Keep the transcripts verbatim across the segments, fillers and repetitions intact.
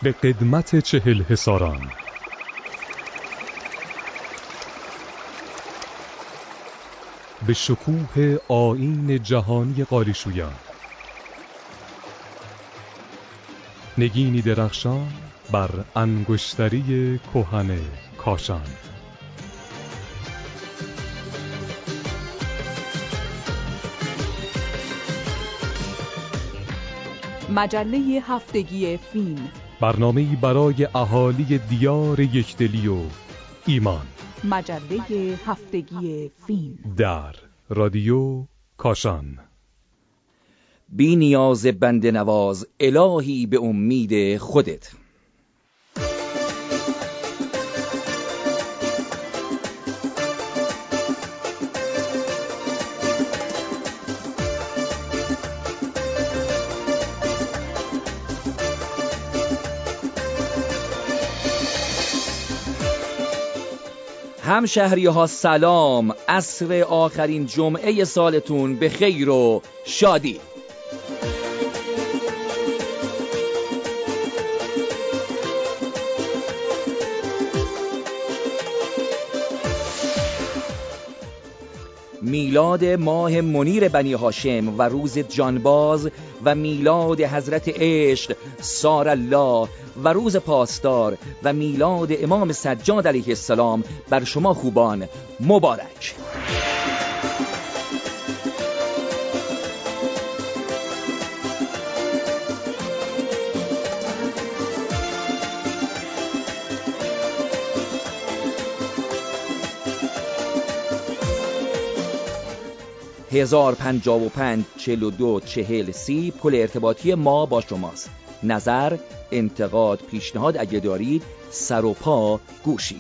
به قدمت چهل حصاران. به شکوه آیین جهانی قالیشویان. نگینی درخشان بر انگشتری کهن کاشان. مجله هفتگی فیلم، برنامه‌ای برای اهالی دیار یکدلی و ایمان. مجله هفتگی فیلم در رادیو کاشان. بی نیاز بنده نواز، الهی به امید خودت. همشهری ها سلام، عصر آخرین جمعه سالتون به خیر و شادی. میلاد ماه منیر بنی هاشم و روز جانباز و میلاد حضرت عشق سار الله و روز پاسدار و میلاد امام سجاد علیه السلام بر شما خوبان مبارک. هزار پنجاه و پنج چهل و دو چهل سی پل ارتباطی ما با شماست. نظر، انتقاد، پیشنهاد اگه دارید سر و پا گوشی.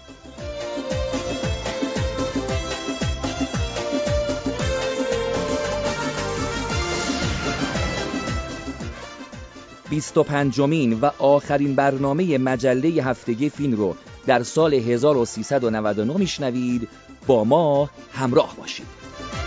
بیست و پنجمین و آخرین برنامه مجله هفتگی فیلم رو در سال هزار و سیصد و نود و نه میشنوید. با ما همراه باشید.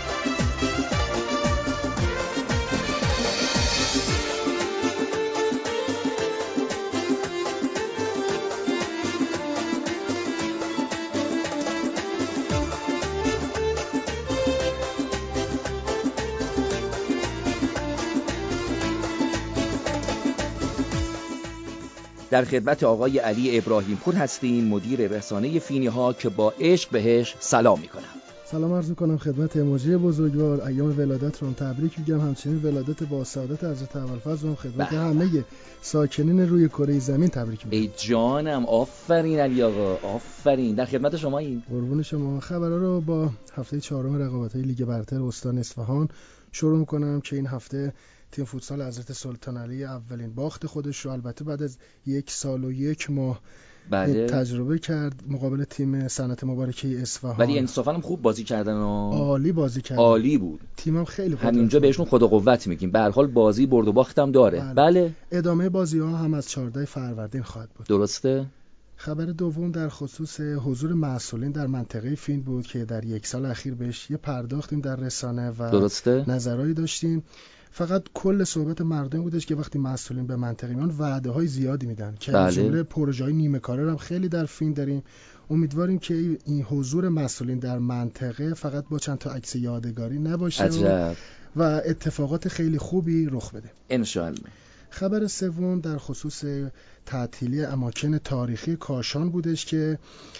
در خدمت آقای علی ابراهیم پور هستیم، مدیر رسانه فینی ها، که با عشق بهش سلام میکنم. سلام عرض میکنم خدمت اموجی بزرگوار. ایام ولادت رو تبریک میگم، همچنین ولادت با سعادت حضرت ابوالفضل رو خدمت بله. همه ساکنین روی کره زمین تبریک میگم. ای جانم، آفرین علی آقا، آفرین. در خدمت شما این قربون شما. خبرها رو با هفته چهارم رقابت‌های لیگ برتر استان اصفهان شروع میکنم که این هفته تیم فوتسال حضرت سلطان علی اولین باخت خودش رو البته بعد از یک سال و یک ماه بله. تجربه کرد مقابل تیم صنعت مبارکه اصفهان. ولی انصافا هم خوب بازی کردن و عالی بازی کردن. عالی بود. تیمم خیلی خوب. همینجا بهشون خدا قوت میگیم. به هر حال بازی برد و باخت هم داره. بله. بله. ادامه بازی‌ها هم از چهاردهم فروردین خواهد بود. درسته؟ خبر دوم در خصوص حضور مسئولین در منطقه فین بود که در یک سال اخیر بهش یه پرداختیم در رسانه و درسته؟ نظرایی داشتیم. فقط کل صحبت مردم بودش که وقتی مسئولین به منطقه میان وعده‌های زیادی میدن که از بله. جمله پروژه‌های نیمه کاره هم خیلی در فین داریم. امیدواریم که این حضور مسئولین در منطقه فقط با چند تا عکس یادگاری نباشه عجب. و اتفاقات خیلی خوبی رخ بده ان شاء الله. خبر سوم در خصوص تعطیلی اماکن تاریخی کاشان بودش که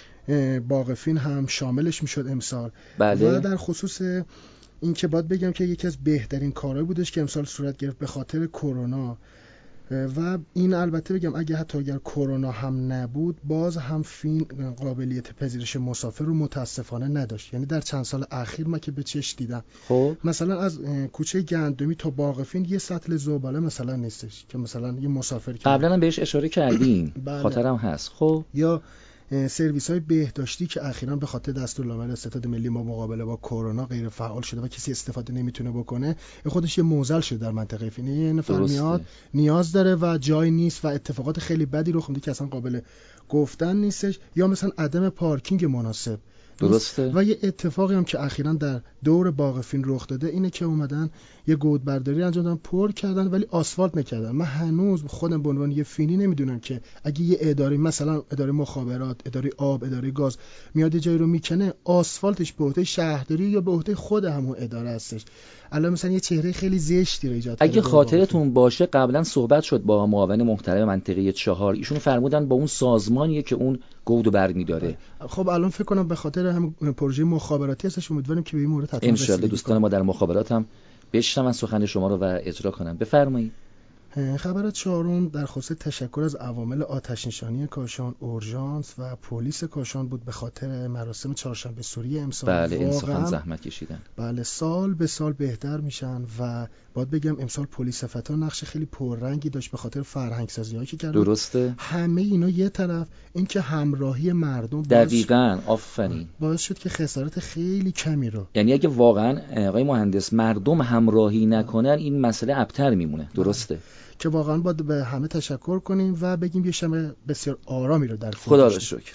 باغ فین هم شاملش میشد امسال. بله. و در خصوص این که باید بگم که یکی از بهترین کارهایی بودش که امسال صورت گرفت به خاطر کرونا. و این البته بگم اگه حتی اگر کرونا هم نبود باز هم فین قابلیت پذیرش مسافر رو متاسفانه نداشت. یعنی در چند سال اخیر ما که به چش دیدم خب مثلا از کوچه گندمی تا باغ فین یه سطل زباله مثلا نیستش که مثلا یه مسافر قبلا هم بهش اشاره کردیم. بله. خاطرم هست. خب یا سرویس های بهداشتی که اخیراً به خاطر دستورالعمل ستاد ملی ما مقابله با کرونا غیر فعال شده و کسی استفاده نمیتونه بکنه، خودش یه معضل شده در منطقه فین. یه نفر میاد نیاز داره و جای نیست و اتفاقات خیلی بدی رخ میده که اصلا قابل گفتن نیستش. یا مثلا عدم پارکینگ مناسب درسته. و یه اتفاقی هم که اخیراً در دور باغ فین رخ داده اینه که اومدن یه گودبرداری انجام دادن، پر کردن ولی آسفالت نکردن. من هنوز خودم به عنوان یه فینی نمیدونم که اگه یه اداره مثلا اداره مخابرات، اداره آب، اداره گاز میاد جایی رو میکنه، آسفالتش به عهده شهرداری یا به عهده خود همون اداره هستش. الان مثلا یه چهره خیلی زشتی رو ایجاد کرده. اگه خاطرتون باشه قبلا صحبت شد با معاون محترم منطقه چهار، ایشون فرمودن با اون سازمانیه که اون گودو برمی‌داره. خب الان فکر کنم به خاطر هم پروژه مخابراتی هستش، امیدواریم که به این مورد حتما ان شاء الله دوستان ما در مخابرات هم بشنون سخن شما رو و اجرا کنن. بفرمایید. خبر چهارم در خصوص تشکر از عوامل آتش نشانی کاشان، اورژانس و پلیس کاشان بود به خاطر مراسم چهارشنبه سوری امسال. بله انصافا زحمت کشیدن. بله سال به سال بهتر میشن و باید بگم امسال پلیس فتا نقش خیلی پررنگی داشت به خاطر فرهنگ سازی‌هایی که کردن. درسته. همه اینا یه طرف، این که همراهی مردم دقیقاً آفرین باعث شد که خسارت خیلی کمی رو، یعنی اگه واقعا آقای مهندس مردم همراهی نکنن این مسئله ابتر میمونه. درسته. که واقعا باید به همه تشکر کنیم و بگیم یه شب بسیار آرامی رو در خدا رو شکر.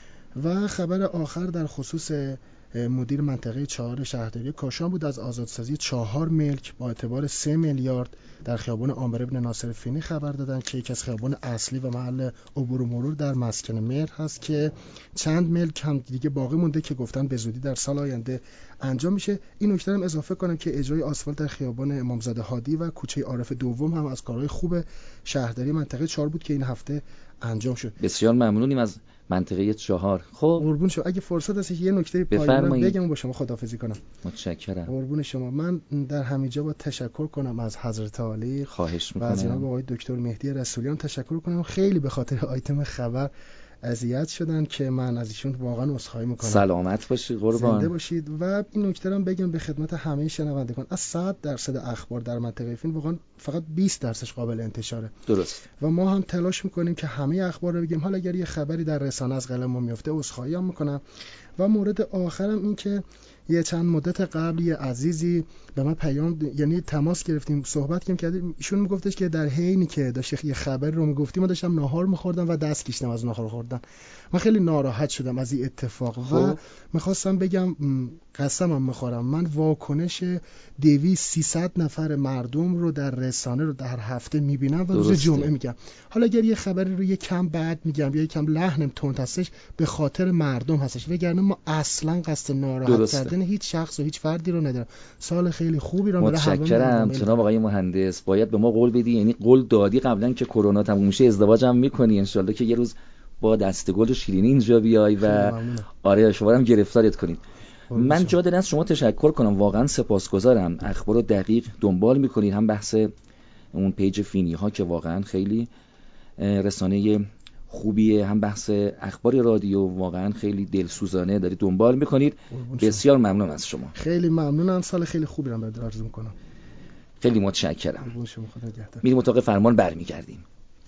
و خبر آخر در خصوص مدیر منطقه چهار شهرداری کاشان بود از آزادسازی چهار ملک با اعتبار سه میلیارد در خیابان عامر ابن ناصر فینی خبر دادن که یکی از خیابان اصلی و محل عبور و مرور در مسکن مهر هست که چند ملک هم دیگه باقی مونده که گفتن به زودی در سال آینده انجام میشه. این نکته هم اضافه کنم که اجرای آسفالت در خیابان امامزاده هادی و کوچه عارف دوم هم از کارهای خوب شهرداری منطقه چهار بود که این هفته انجام شد. بسیار ممنونیم از منطقه چهار. خب قربون شما، اگه فرصت هست یه نکته پایانی بگم با شما خداحافظی کنم. متشکرم. قربون شما. من در همینجا با تشکر کنم از حضرت عالی، خواهش میکنم، و از جناب آقای دکتر مهدی رسولیان تشکر کنم. خیلی به خاطر آیتم خبر اذیت شدن که من از ایشون واقعا عذرخواهی میکنم. سلامت باشید قربان. زنده باشید. و این نکته رو بگم به خدمت همه شنوندگان، از صد درصد اخبار در منطقه فین واقعا فقط بیست درصدش قابل انتشاره. درست. و ما هم تلاش میکنیم که همه اخبار رو بگیم. حالا اگر یه خبری در رسانه از قلمم میفته عذرخواهی هم میکنم. و مورد آخرم این که یه چند مدت قبل یه عزیزی به من پیام، یعنی تماس گرفتیم، صحبت کردیم، ایشون میگفتش که در حینی که داشت یه خبر رو میگفتیم من داشتم ناهار میخوردم و دست کشیدم از ناهار خوردن. من خیلی ناراحت شدم از این اتفاق. خب. و میخواستم بگم قسمم میخورم من واکنش دویست سیصد نفر مردم رو در رسانه رو در هفته میبینم و روز جمعه میگم. حالا اگر یه خبری رو یه کم بعد میگم یا یه کم لحنم تند هستش به خاطر مردم هستش، وگرنه ما اصلا قصد ناراحت کردن هیچ شخص و هیچ فردی رو ندارم. سال خیلی خوبی رو برای همه. متشکرم جناب آقای مهندس. باید به ما قول بدی، یعنی قول دادی قبلا که کرونا تموم میشه ازدواجم میکنی ان شاء الله که یه روز با دستگل و شیرینی اینجا بیای و آره شما هم گرفتارت کنید. من جا دارم از شما تشکر کنم، واقعا سپاسگزارم. اخبار رو دقیق دنبال میکنید، هم بحث اون پیج فینی ها که واقعا خیلی رسانه خوبیه، هم بحث اخبار رادیو واقعا خیلی دلسوزانه دارید دنبال میکنید. بسیار ممنون از شما. خیلی ممنونم. سال خیلی خوبی رو براتون آرزو میکنم. خیلی متشکرم. میریم اتاق فرمان برمیگردیم.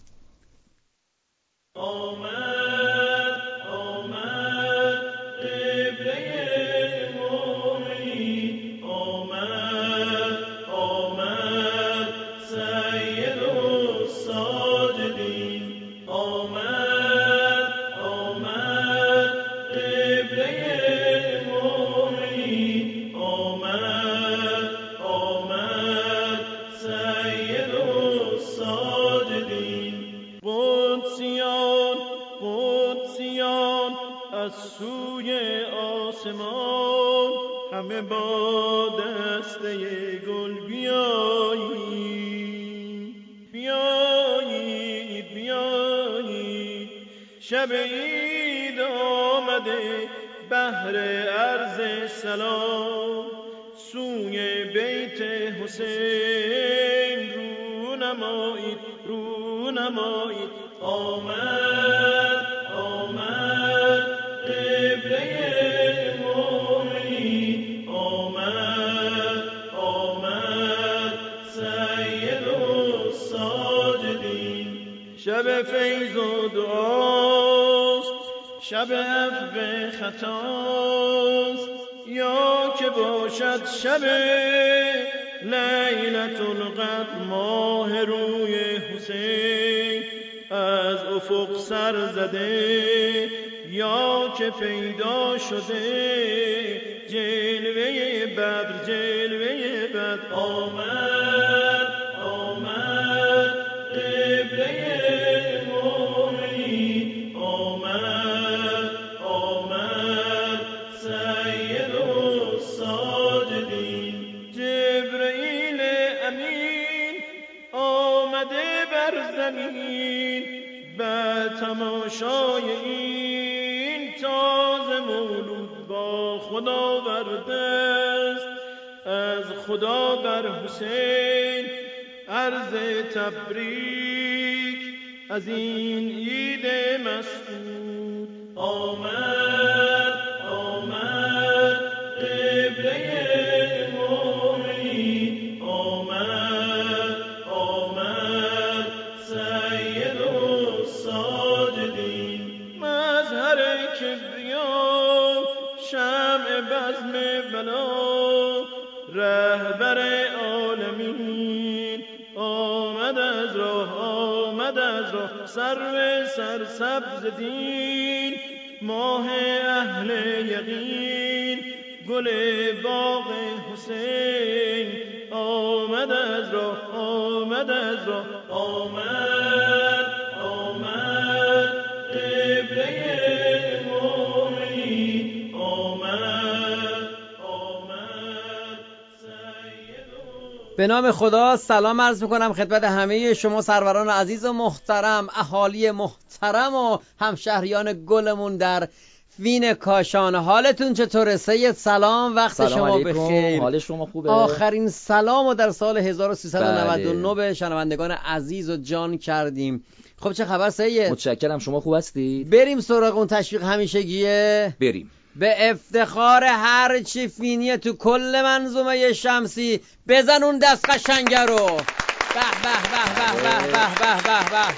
همه با دسته گل بیایید بیایید بیایید، شب عید آمده بهر عرض سلام، سوی بیت حسین رو نمایید رو نمایید. آمد آمد قبله شب فیض و دعاست، شب عفو خطاست، یا که باشد شب لیلة القدر ماه روی حسین، از افق سر زده یا که پیدا شده جلوه بدر جلوه بدر آمد آمد قبله مومنین آمد آمد سید الساجدین جبرئیل امین آمده بر زمین به تماشای این تازه مولود با خدا ورده است از خدا بر حسین عرض تبریک از این عید مسعود آمد آمد قبله مومنین آمد آمد سید الساجدین مظهر کبریا شمع بزم بلا رهبر عالمین آمد از راه آمد از راه سرو سرسبز دین ماه اهل یقین گل باغ حسین آمد از راه آمد از راه آمد آمد قبله مومنین آمد آمد سید به نام خدا سلام عرض میکنم خدمت همه شما سروران عزیز و محترم، اهالی محترم و همشهریان گلمون در وین کاشان. حالتون چطوره؟ سید سلام، وقت سلام شما بخیر. حال شما خوبه؟ آخرین سلامو در سال هزار و سیصد و نود و نه بله. به شنوندگان عزیز و جان کردیم. خب چه خبر سید؟ متشکرم، شما خوب هستید؟ بریم سراغ اون تشویق همیشگیه. بریم. به افتخار هر چی فینیه تو کل منظومه شمسی بزن اون دست قشنگه رو. به به به به به به به به به.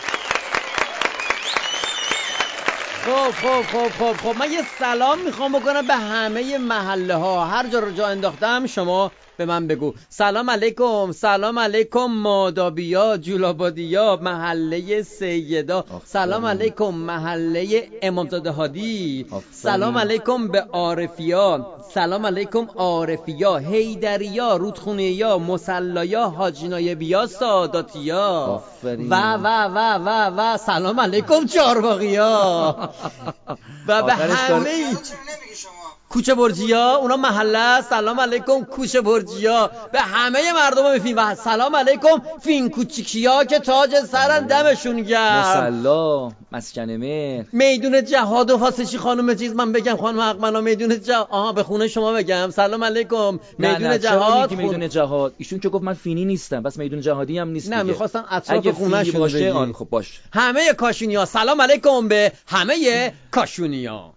خب خب خب خب خب من یه سلام میخوام بکنم به همه محله ها، هر جا رو جا انداختم شما به من بگو. سلام علیکم، سلام علیکم مادابیا، جولابادیا، محله سیدا، سلام علیکم محله امامزاده هادی، سلام علیکم به عارفیا، سلام علیکم عارفیا، حیدریا، رودخونه‌یا، مصلایا، حاج نایبیا، ساداتیا و و و و و سلام علیکم چهارباغیا و به همه کوچه برجیا، اونا محله. سلام علیکم کوچه برجیا، به همه مردم فین و سلام علیکم فین کوچیکیا که تاج سرن دمشون گرم. مصلا، مسکن مهر، میدون جهاد و فاسشی خانم چیز من بگم خانم حقمنا میدون جهاد. آها به خونه شما بگم سلام علیکم میدون جهاد. خون... میدون جهاد ایشون که گفت من فینی نیستم بس میدون جهادی هم نیست. نه میخواستم اطراف خونه شون باشه. آن خب باش. همه کاشونیا سلام علیکم به همه کاشونیا.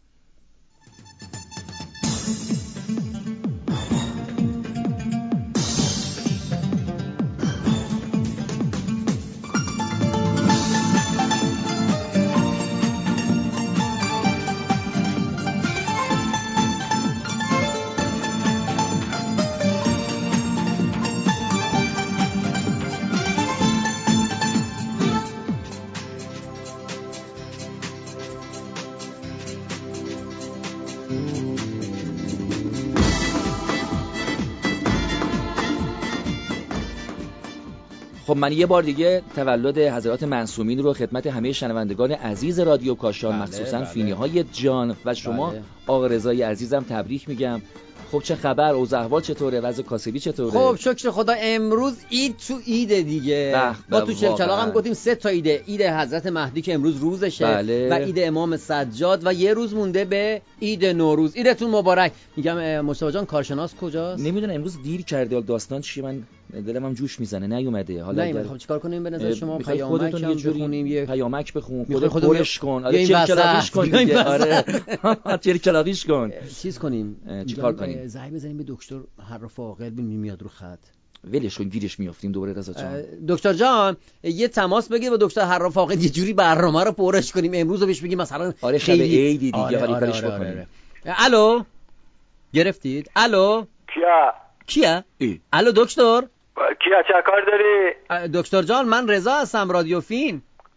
خب من یه بار دیگه تولد حضرات معصومین رو خدمت همه شنوندگان عزیز رادیو کاشان، بله، مخصوصا بله. فینی‌های جان و شما بله. آقا رضای عزیزم تبریک میگم. خب چه خبر؟ اوضاع احوال چطوره؟ وضع کاسبی چطوره؟ خب شکر خدا امروز عید تو عید دیگه. ما تو چلچلاق هم گفتیم سه تا عیده. عید حضرت مهدی که امروز روزشه بله. و عید امام سجاد و یه روز مونده به عید نوروز. عیدتون مبارک. میگم مصطفی جان کارشناس کجاست؟ نمیدونم امروز دیر کرده. داستان چیه؟ من دلم هم جوش میزنه نیومده. حالا نه خب چیکار کنیم به نظر شما؟ پیامک هم بخونیم، یه پیامک بخون، خودت خودش کن. آره چرکلاقیش کن دیگه. آره چرکلاقیش کن. چیز کنیم چیکار کنیم؟ زنگ بزنیم به دکتر حراف عاقل ببینیم میاد رو خط. ولش کن گیرش میافتیم دوباره. رضا جان دکتر جان یه تماس بگیر با دکتر حراف عاقل یه جوری برنامه رو پرش کنیم امروز رو بهش بگیم مثلا آره شب عیدی دیگه. آره حالی آره کارش آره بکنیم. آره. الو گرفتید؟ الو کیا؟ کیه؟ ای. الو دکتر کیا چه کار داری؟ دکتر جان من رضا هستم رادیو فین.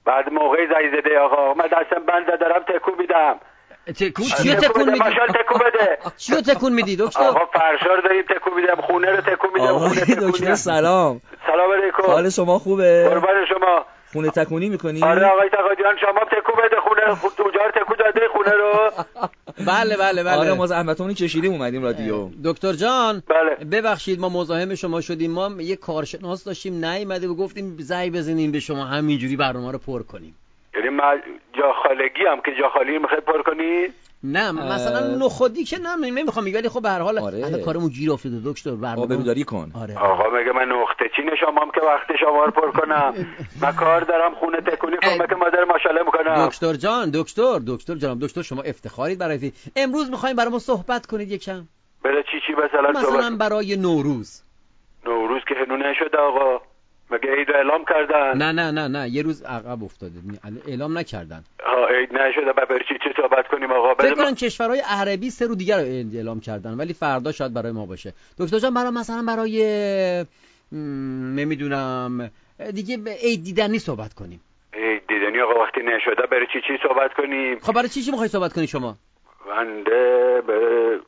بعد موقعی زنگ زده آقا من دستم بند دارم تکون میدم. تکون چیو تکون میدی؟ ماشال تکون بده. چیو تکون میدی دکتر؟ آقا فرشا رو داریم تکون میدم، خونه رو تکون میدم. آقای دکتر سلام. سلام علیکم. حال شما خوبه؟ قربان شما. خونه تکونی میکنی؟ آره آقای تقادیان شما تکون بده خونه اونجا رو تکون داده خونه رو. بله بله بله. آره ما زحمتمون کشیدیم اومدیم رادیو. دکتر جان بله. ببخشید ما مزاحم شما شدیم، ما یه کارشناس داشتیم نیومده و گفتیم زنگ بزنیم به شما همینجوری برنامه رو پر کنیم. یعنی من جا خالگی هم که جا خالی میخواد پر کنی؟ نه مثلا نخودی که نه نمیخوام میگم، ولی خب به هر حال الان کارمون گیر افتاده دکتر، برنامه آبروداری کن. آره. آقا مگه من نقطه چین شمام که وقت شما رو پر کنم؟ من کار دارم خونه تکونی کمک مادر ماشاءالله میکنم. دکتر جان دکتر دکتر جناب دکتر شما افتخارید برای امروز میخوایم برای ما صحبت کنید یکم. برای چی چی مثلا مثلا صحبت؟ برای نوروز. نوروز که هنوز نشده آقا، مگه عید اعلام کردن؟ نه نه نه نه یه روز عقب افتاده اعلام نکردن. ها عید نشده برای چی چی صحبت کنیم آقا؟ فکر کنم کشورهای عربی سه روز دیگر رو اعلام کردن ولی فردا شاید برای ما باشه. دکتر جان برای مثلا برای نمیدونم دیگه عید دیدنی صحبت کنیم. عید دیدنی آقا وقتی نشده برای چی چی صحبت کنیم؟ خب برای چی چی میخوای صحبت کنی شما؟ بنده به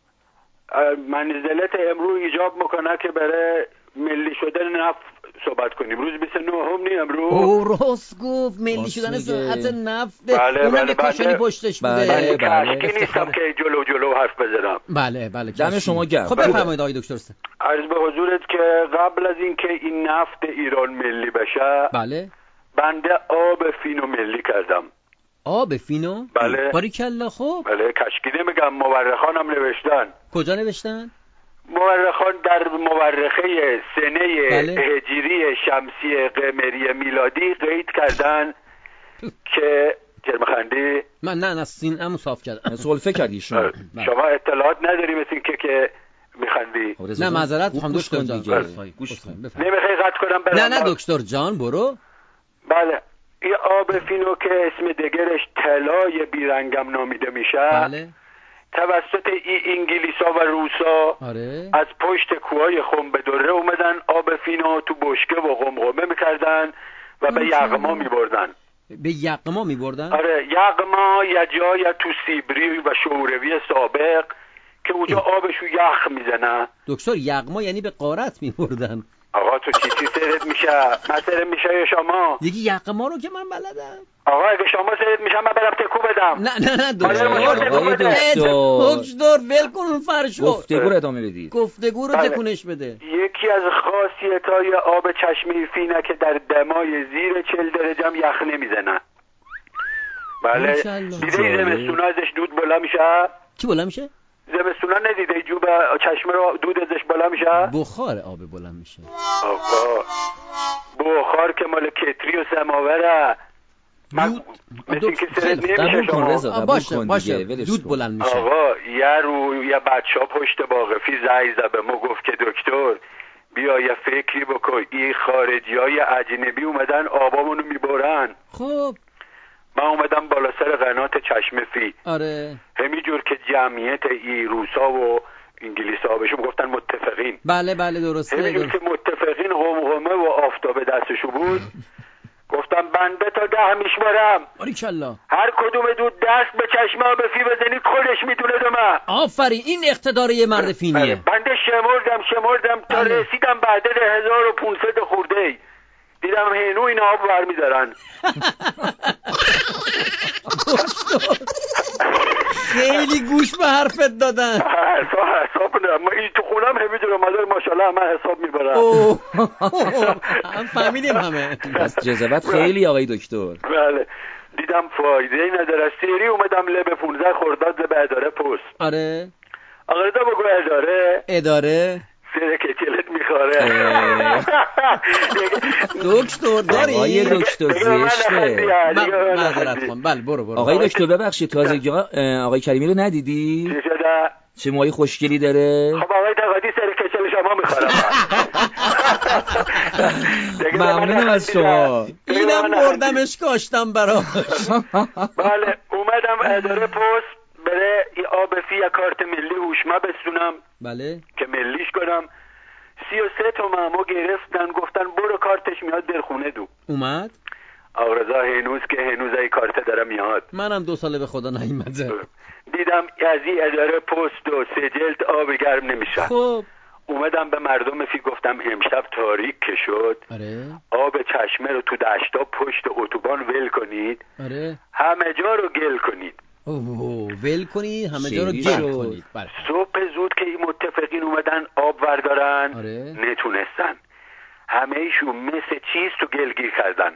منزلت امروز ایجاب میکنه که برای ملی شدن نفت صحبت کنیم. روز بیست و نه هم نی امروز. او راست گفت ملی شدن صنعت نفت. بله اونم بله یه کاشانی پشتش بوده. بله بله بله. نیستم که جلو جلو حرف بزنم. بله بله. دم شما گرم. خب بفرمایید آقای دکتر. عرض به حضورت که قبل از اینکه این نفت ایران ملی بشه بله بنده آب فینو ملی کردم. آب فینو؟ بله. باریکلا. خب بله کشکی نمیگم، مورخان هم نوشتن. کجا نوشتن؟ مورخان در مورخه سنه بله. هجری شمسی قمری میلادی قید کردن که جرمخندی من نه نه سینه‌مو صاف کردم. سولفه کردی شما. شما اطلاعات نداری مثل این که که میخندی. نه معذرت میخوام دکتر جان. گوش کن. نمیخوای قطع کنم برم؟ نه نه دکتر جان برو. بله این آب فینو که اسم دگرش طلای بیرنگم نامیده میشه. بله. توسط ای انگلیسا و روسا آره. از پشت کوههای خنب دره اومدن آب فینو تو بشکه و قمقمه میکردن و به یغما میبردن. به یغما میبردن؟ آره یغما یا جای تو سیبری و شوروی سابق که اونجا آبشو یخ میزنه. دکتر یغما یعنی به غارت میبردن. آقا تو چی چی سرت میشه؟ من سرت میشه یا شما؟ دیگه یغما رو که من بلدم. آقا اگه شما سرت میشه من برم تکو بدم. نه نه نه دکتر آقای دکتر دکتر ول کن فرشو. گفتگو رو ادامه بدید. گفتگو رو تکونش بده. یکی از خاصیت‌های آب چشمه فینه که در دمای زیر چهل درجه هم یخ نمیزنه. بله دیده زمستونا ازش دود بالا میشه؟ چی بالا میشه؟ زمستونا ندیده جوب چشمه رو دود ازش بالا میشه؟ بخار آب بالا میشه. آقا بخار که مال کتری و سماوره. من مثل که سرد نمیشه شما. باشه باشه دود بلند میشه. آقا یه رو یه بچه ها پشت باقفی زنگ زد به ما گفت که دکتر بیا یه فکری بکن این خارجی های اجنبی اومدن آبامونو میبرن. خب من اومدم بالا سر قنات چشمه فی. آره همینجور که جمعیت ای روسا و انگلیس ها بهشون گفتن متفقین. بله بله درسته. همینجور که متفقین قمقمه و آفتاب دستشو بود گفتم بنده تا ده میشمارم. باریکلا. هر کدوم دو دست به چشمه ها به فی بزنید خودش میدونه دمه. آفرین این اقتدار یه مرد فینیه. بنده شمردم شمردم تا رسیدم بعد هزار و پونصد خورده ای دیدم هنو این آب برمیدارن. خیلی گوش به حرفت دادن. حساب حساب نه من این تو خونم همینجور مادر ماشاءالله من حساب میبرم. هم فهمیدیم همه. بس جذابت خیلی آقای دکتر. بله دیدم فایده ای نداره. سری اومدم لب پونزده خرداد به اداره پست. آره آقا رضا بگو اداره اداره سره کتلت میخواره. دکتر داری؟ آقای دکتر زشته. معذرت خواهم. بله برو برو. آقای دکتر ببخشید تازگی آقای کریمی رو ندیدی؟ چی شده؟ چه موهای خوشگلی داره؟ خب آقای تقادی سر کچل شما میخوارم. ممنونم از شما. اینم بردمش کاشتم براش. بله اومدم اداره پست بره ای آب فی یا کارت ملی هوشمه بسونم. بله که ملیش کنم. سی و سه تا مامو گرفتن گفتن برو کارتش میاد در خونه دو. اومد؟ آقا رضا هنوز که هنوز ای کارت داره میاد. منم دو ساله به خدا نیومده. دیدم از این اداره پست و سجلت آب گرم نمیشه. خب اومدم به مردم فی گفتم امشب تاریک که شد، آره آب چشمه رو تو دشتا پشت اتوبان ول کنید، آره همه جا رو گل کنید. اوه ول کنید همه جا رو سیری گل شد. کنید. بله. صبح زود که این متفقین اومدن آب وردارن، آره. نتونستن. همه ایشون مثل چیز تو گلگیر کردن.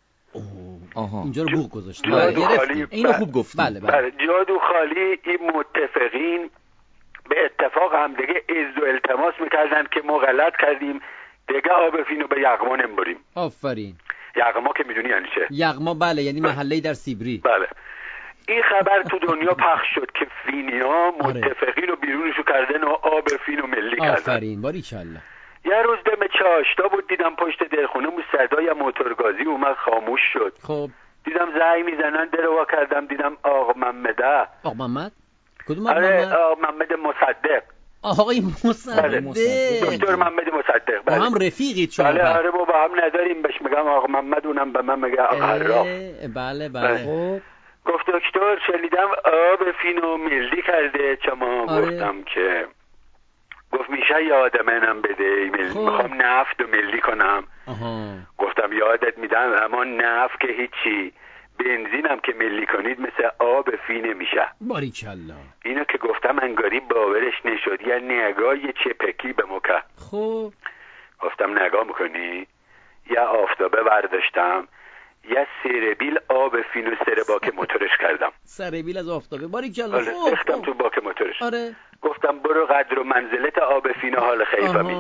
آها. اینجا رو بوق گذاشت. جادو خالی. اینو خوب گفتی. بله بله. بله جادو خالی. این متفقین به اتفاق هم دیگه عز و التماس میکردن که ما غلط کردیم دیگه آب فینو به یغما نمیبریم. آفرین. یغما که میدونی یعنی چه؟ یغما بله، یعنی محله‌ای در سیبری. بله. این خبر تو دنیا پخش شد که فینیا متفقین رو بیرونشو کردن و آب فینو ملی کردن. آفرین باریکلا. یه روز دم چاشتا بود، دیدم پشت درخونه مو صدای موتورگازی اومد، خاموش شد. خب دیدم زنگ میزنن، در وا کردم دیدم آقا محمده. آقا محمد؟ کدوم آقا آره محمد؟ آقا محمد مصدق. آقای مصدق. دکتر محمد مصدق. با بله. هم رفیقید شما؟ بله آره با هم نداریم، بهش میگم آقا محمد، اونم به من میگه آقا عراف. بله بله. خب گفت دکتر شنیدم آب فینو ملی کرده شما. آره. گفتم که گفت میشه یاد منم بده، خب. میخوام نفت رو ملی کنم. آها. گفتم یادت میدم، اما نفت که هیچی، بنزینم که ملی کنید مثل آب فی نمیشه. باریکلا. اینو که گفتم انگاری باورش نشد، یه نگاه یه چپکی به مکه. خب گفتم نگاه میکنی؟ یه آفتابه برداشتم، یه سربیل آب فینو سر باک موتورش کردم. سربیل از آفتابه. باریکلا. آره ریختم تو باک موتورش. آره. گفتم برو قدر و منزلت آب فینو حال خیفمی.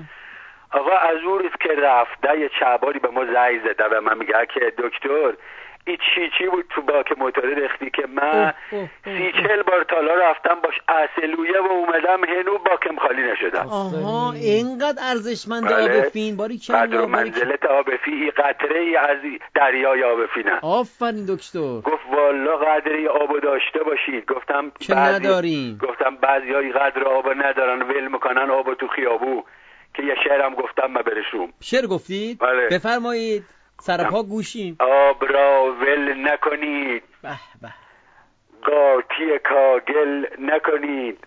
آقا از اون روز که رفته یه چعباری به ما زنگ زده و من میگه که دکتر این چی چی بود تو باک موتور ریختی که من سی چل بار تالا رفتم باش اصلویه و اومدم هنو باکم خالی نشدم. آها اینقدر ارزشمند بله. آب فین. باریکلا. قدر و منزلت آب فی این قطره ای از دریای آب فینه. آفرین دکتر. گفت والا قدری آبو داشته باشید. گفتم چه بعضی... نداریم. گفتم بعضیای قدر آبو ندارن، ول میکنن آبو تو خیابو، که یه شعرم گفتم من برشوم. شعر گفتید؟ بله. بفرمایید. سرپا گوشیم. آب را ول نکنید، به به. قاطی کاگل نکنید،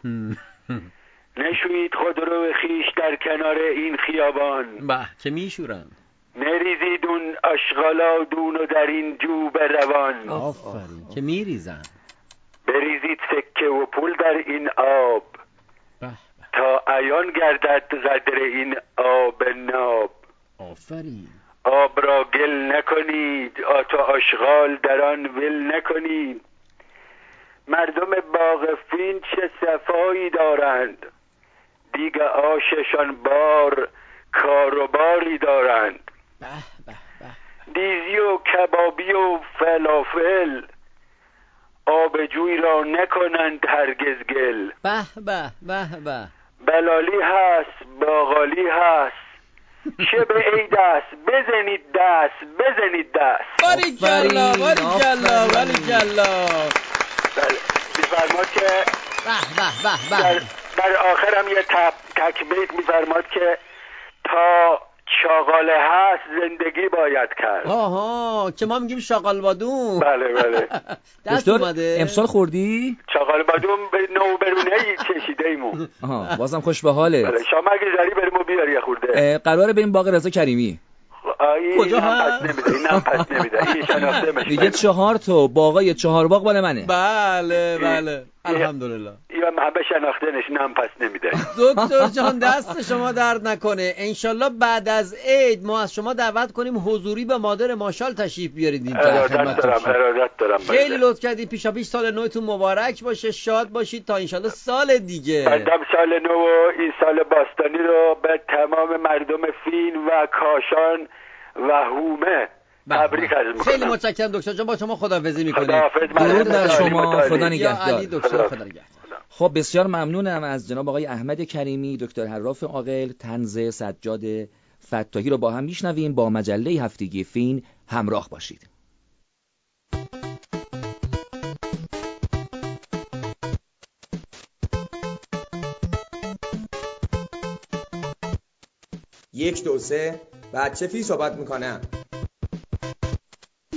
نشویید خود رو خیش در کنار این خیابان، به که میشورن، نریزید اون اشغالا دون و در این جو روان. آفرین که میریزن. بریزید سکه و پول در این آب، به به. تا عیان گردد قدر این آب ناب. آفرین. آب را گل نکنید، آتا اشغال در آن ول نکنید. مردم باغ فین چه صفایی دارند، دیگه آششان بار کاروباری دارند. به به به. دیزی و کبابی و فلافل، آب جوی را نکنند هرگز گل. به به به به. بلالی هست باقالی هست، شب عید است بزنید دست بزنید دست. باریکلا باریکلا باریکلا. بله میفرماد که به به به به. در, در آخر هم یه تک بیت میفرماد که تا شاغاله هست زندگی باید کرد. آها که ما میگیم شاغال بادوم. بله بله. دست اومده. امسال خوردی؟ شاغال بادوم به نو برونه چشیده ایمون. آها بازم خوش به حالت. بله شما اگه زری بریم و بیاری خورده. قراره بریم باغ رضا کریمی. کجا هست؟ اینم پس نمیده. این شناخته میشه. دیگه چهار تا باغای چهار باغ مال منه. بله بله الحمدلله. یا محبه شناخته نشینم پس نمیده. دکتر جان دست شما درد نکنه. انشالله بعد از عید ما از شما دعوت کنیم حضوری به مادر ماشال تشریف بیارید اینجا. ارادت دارم ارادت دارم. خیلی لطف کردید. پیشا پیش سال نوتون مبارک باشه، شاد باشید تا انشالله سال دیگه. بندم سال نو و این سال باستانی رو به تمام مردم فین و کاشان و هومه تبریک عرض میکنم. خیلی متشکرم دکتر جان. با شما خداحافظی میکنیم. درود بر شما. خدا نگهدار. علی دکتر خدا نگهدار. خب بسیار ممنونم از جناب آقای احمد کریمی، دکتر حراف عاقل، طنز سجاد فتاحی رو با هم میشنویم. با مجله هفتگی فین همراه باشید. یک دو سه بچه فی صحبت میکنم.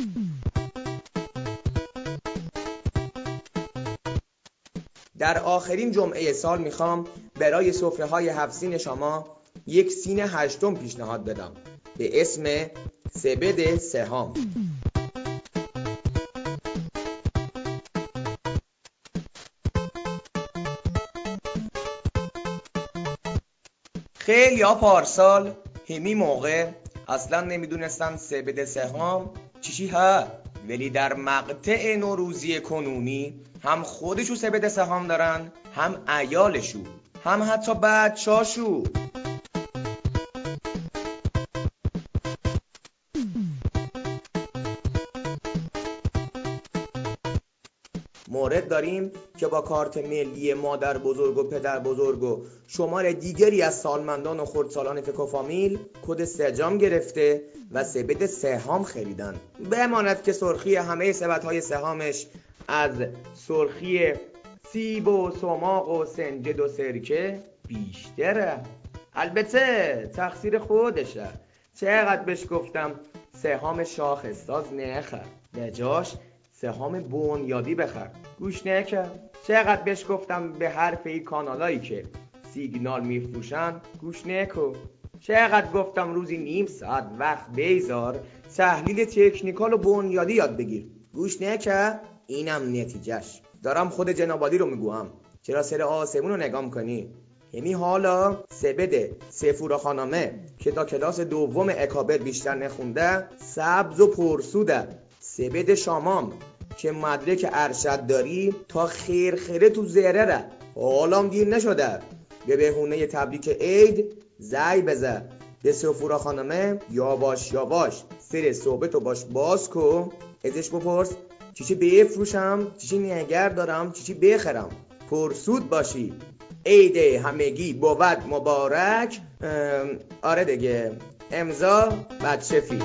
در آخرین جمعه سال میخوام برای سفره‌های هفت شما یک سین هشتم پیشنهاد بدم به اسم سبد سهام. خیلی ها پارسال همی موقع اصلا نمیدونستن سبد سهام چیشی ها، ولی در مقطع نوروزی کنونی هم خودشو سبد سهام دارن، هم عیالشو، هم حتی بچه‌شو. مورد داریم که با کارت ملی مادر بزرگ و پدر بزرگ و شمار دیگری از سالمندان و خردسالان فک و فامیل کد سجام گرفته و سبد سهام خریدن. بماند که سرخی همه سبدهای سهامش از سرخی سیب و سماق و سنجد و سرکه بیشتره. البته تقصیر خودشه، چقدر بهش گفتم سهام شاخص‌ساز نخر، به جاش سهام بنیادی بخر، گوش نکرد. چقدر بهش گفتم به حرف این کانالایی که سیگنال میفروشن گوش نکن. چقدر گفتم روزی نیم ساعت وقت بیزار تحلیل تکنیکال و بنیادی یاد بگیر، گوش نکرد. اینم نتیجهش. دارم خود جنابالی رو میگوام، چرا سر آسمون رو نگاه کنی؟ یعنی حالا سبد سفورا خانمه که تا کلاس دوم اکابر بیشتر نخونده سبز و پرسوده، سبد شامام که مدرک ارشد داری تا خیر خیره تو زهره ره، حالام دیر نشده به بهونه تبریک عید زی بزه به سفورا خانمه یواش یواش سر صحبتو باش باز کو، ازش بپرس چیچی بفروشم، چیچی نگر دارم، چیچی بخرم، پرسود باشی. عید همگی بود مبارک. آره دیگه، امضا بچفی.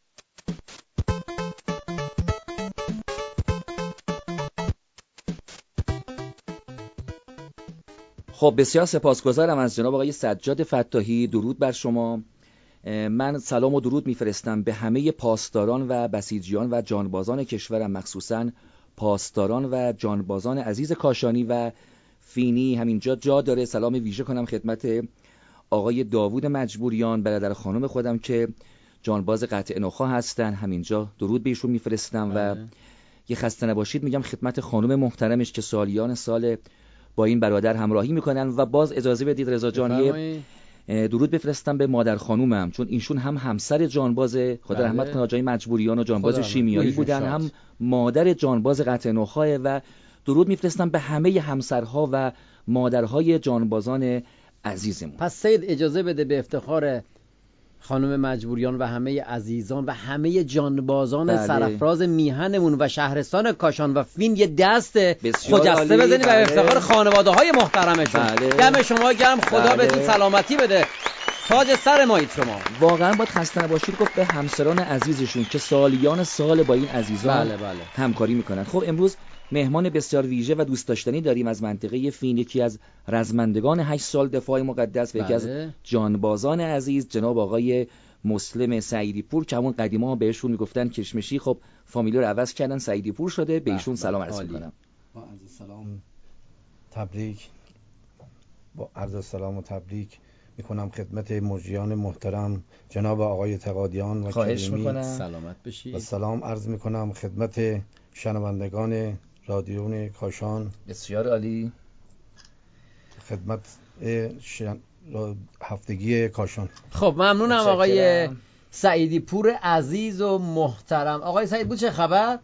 خب بسیار سپاسگزارم از جناب آقای سجاد فتاحی. درود بر شما. من سلام و درود میفرستم به همه پاسداران و بسیجیان و جانبازان کشورم، مخصوصاً پاسداران و جانبازان عزیز کاشانی و فینی. همینجا جا داره سلام ویژه کنم خدمت آقای داوود مجبوریان، برادر خانم خودم که جانباز قطع نخا هستن. همینجا درود بهشون میفرستم و یه خسته نباشید میگم خدمت خانم محترمش که سالیان سال با این برادر همراهی میکنن. و باز اجازه بدید رضا جان درود بفرستم به مادر خانومم، چون اینشون هم همسر جانباز خدا بله. رحمت کنه آقای مجبوریان و جانباز شیمیایی بودن، شاد. هم مادر جانباز قطع نخا. و درود میفرستم به همه همسرها و مادرهای جانبازان عزیزمون. پس سید اجازه بده به افتخار خانم مجبوریان و همه عزیزان و همه جانبازان بله. سرافراز میهنمون و شهرستان کاشان و فین یه دست خجسته بزنی بله. و افتخار خانواده های محترمشون بله. دم شما گرم، خدا بله. بهتون سلامتی بده، تاج سر مایید شما. واقعا باید خسته نباشید گفت به همسران عزیزشون که سالیان سال با این عزیزان بله بله. همکاری میکنن. خب امروز مهمان بسیار ویژه و دوست داشتنی داریم از منطقه فین، یکی از رزمندگان هشت سال دفاع مقدس و یکی از جانبازان عزیز جناب آقای مسلم سعیدی پور که همون قدیما بهشون میگفتن کشمشی، خب فامیلی رو عوض کردن سعیدی پور شده. به ایشون سلام عرض میکنم. با عرض سلام تبریک با عرض سلام و تبریک میکنم خدمت مجریان محترم جناب آقای تقادیان و کریمی. سلامت بشید. و سلام عرض میکنم خدمت شنوندگان رادیون کاشان. بسیار عالی. خدمت شن... هفتگی کاشان. خب ممنونم آقای سعیدی پور عزیز و محترم. آقای سعید بود چه خبر؟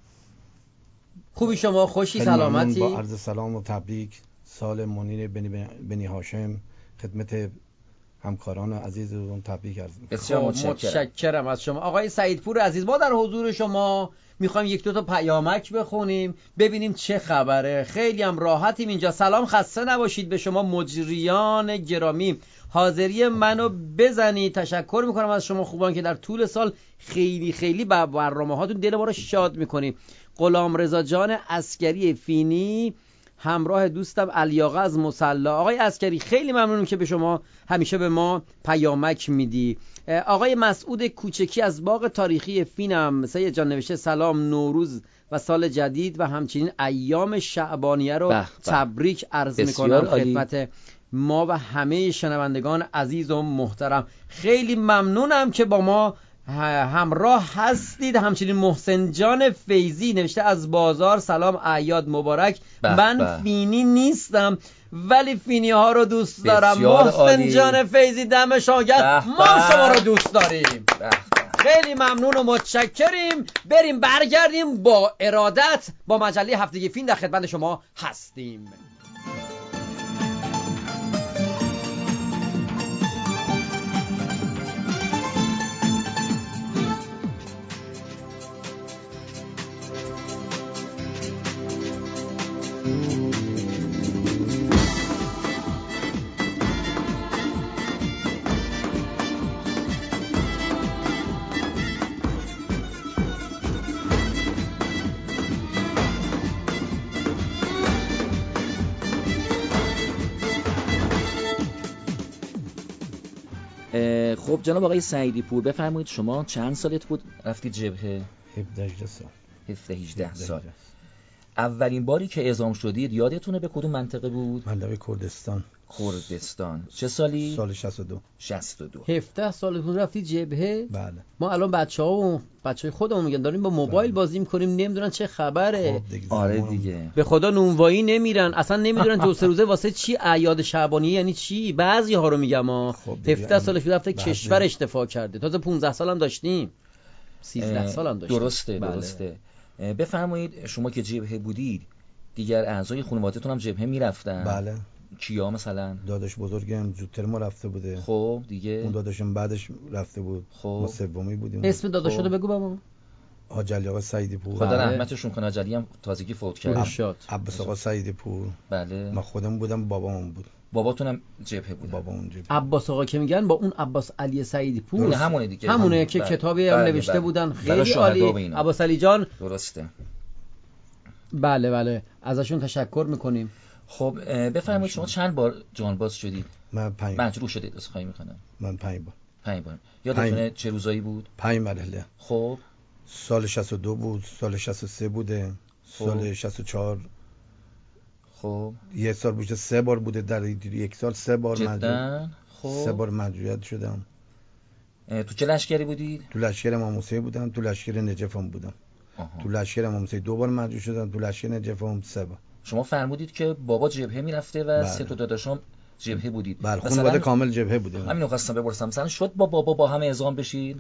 خوبی شما؟ خوشی سلامتی؟ با عرض سلام و تبریک سال منیر بنی, بنی هاشم خدمت همکاران عزیزتون تبریک عرض می‌کنم. بسیار متشکرم. متشکرم از شما آقای سعیدپور عزیز. ما در حضور شما میخوایم یک دو تا پیامک بخونیم ببینیم چه خبره. خیلی هم راحتیم اینجا. سلام، خسته نباشید به شما مجریان گرامی. حاضری منو بزنید. تشکر میکنم از شما خوبان که در طول سال خیلی خیلی با برنامه هاتون دل ما رو شاد میکنیم. غلام رضا جان عسکری فینی همراه دوستم علیاقه از مصلا. آقای عسکری خیلی ممنونم که به شما همیشه به ما پیامک میدی. آقای مسعود کوچکی از باغ تاریخی فینم سید جان نوشته سلام، نوروز و سال جدید و همچنین ایام شعبانیه رو بح بح. تبریک عرض میکنم خدمت ما و همه شنوندگان عزیز و محترم. خیلی ممنونم که با ما همراه هستید. همچنین محسن جان فیضی نوشته از بازار سلام اعیاد مبارک. بح من بح. فینی نیستم ولی فینی ها رو دوست دارم. بسیار محسن عالی. جان فیضی دم شاگرد، ما شما رو دوست داریم. بح. خیلی ممنون و متشکریم. بریم برگردیم با ارادت با مجله هفتگی فیلم در خدمت شما هستیم. خب جناب آقای سعیدی پور بفرمایید شما چند سالت بود رفتی جبهه؟ هفده هجده سال. هفده هجده سال. اولین باری که اعزام شدید یادتونه به کدوم منطقه بود؟ منطقه کردستان. کردستان. چه سالی؟ سال شصت و دو. شصت و دو. هفده سالتون رفتی جبهه؟ بله. ما الان بچه‌ها و بچهای خودمون میگن داریم با موبایل بله. بازی می‌کنیم نمیدونن چه خبره. خب دیگه آره دیگه. به خدا نونوایی نمیرن، اصلا نمیدونن دو سه روزه واسه چی اعیاد شعبانیه یعنی چی. بعضی‌ها رو میگم ما خب هفده سالش رفته کشور اشتفا کرده. تازه پانزده سالم داشتیم. سیزده سالم داشتیم. درسته بله. درسته. بفرمایید شما که جبهه بودید دیگر اعضای خانواده‌تون هم جبهه میرفتن؟ بله. کیا مثلا؟ داداش بزرگم زودتر ما رفته بوده. خب دیگه اون داداشم بعدش رفته بود. خب ما سومی بودیم. اسم داداشو خب. بگو بابا. حاج علی آقا سعیدی پور. خدا رحمتشون کنه. حاج علی هم تازگی فوت کرد. عباس آقا سعیدی پور. بله. ما خودم بودم بابامون بود. باباتونم جبهه بود. بابامون جبهه. عباس آقا که میگن با اون عباس علی سعیدی پور نه همونه دیگه. همونه هم... که بله. کتابی هم بله. نوشته بله. بودن خیلی عالی. عباس علی جان درسته. بله بله ازشون تشکر میکنیم. خب بفرمایید شما چند بار جانباز شدید؟ من پنج. مجروح شدید عذرخواهی میکنم. من پنج بار. پنج بار. یادتونه چه روزایی بود؟ پنج مرحله. خب سال شصت و دو بود، سال شصت و سه بوده، خب. سال شصت و چهار. خب یه سال بوده سه بار بوده، در یک سال سه بار مجروح. خب سه بار مجروحیت شدم. تو چه لشکری بودید؟ تو لشکر امام حسین بودم، تو لشکر نجف هم بودم. آها. تو لشکر امام حسین دو بار مجروح شدم، تو لشکر نجف هم سه بار. شما فرمودید که بابا جبهه میرفته و بله. سه تا داداشام جبهه بودید. بله خانواده کامل جبهه بودیم. همین رو خواستم بپرسم مثلا شد با بابا با هم اعزام بشید؟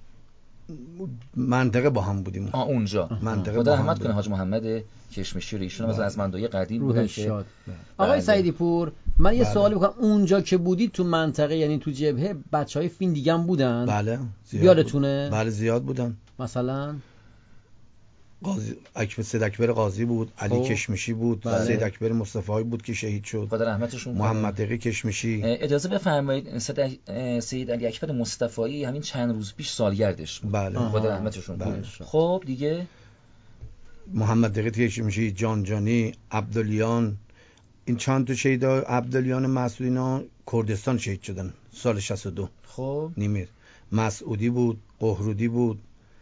منطقه با هم بودیم. آ اونجا. منطقه خدا رحمت کنه حاج محمد کشمشی رو، ایشون از ازمندای قدیم بودن که بله. آقای سعیدی پور من یه بله. سوالی بکنم، اونجا که بودید تو منطقه یعنی تو جبهه بچهای فین دیگه هم بودن؟ بله زیاد یادتونه؟ بله زیاد بودن. مثلا قاضی اکبر سید اکبر قاضی بود، علی خوب. کشمشی بود، بله. سید اکبر مصطفی بود که شهید شد. خدا رحمتشون کنه. محمد تقی کشمشی. اجازه بفرمایید سید علی اکبر مصطفی همین چند روز پیش سالگردش بود. بله. خدا رحمتشون کنه. خب دیگه محمد تقی کشمشی، جان جانی، عبدالیان، این چند تا شهیدا عبدالیان مسعودی اینا کردستان شهید شدن سال شصت و دو. خب نیمیر مسعودی بود، قهرودی بود.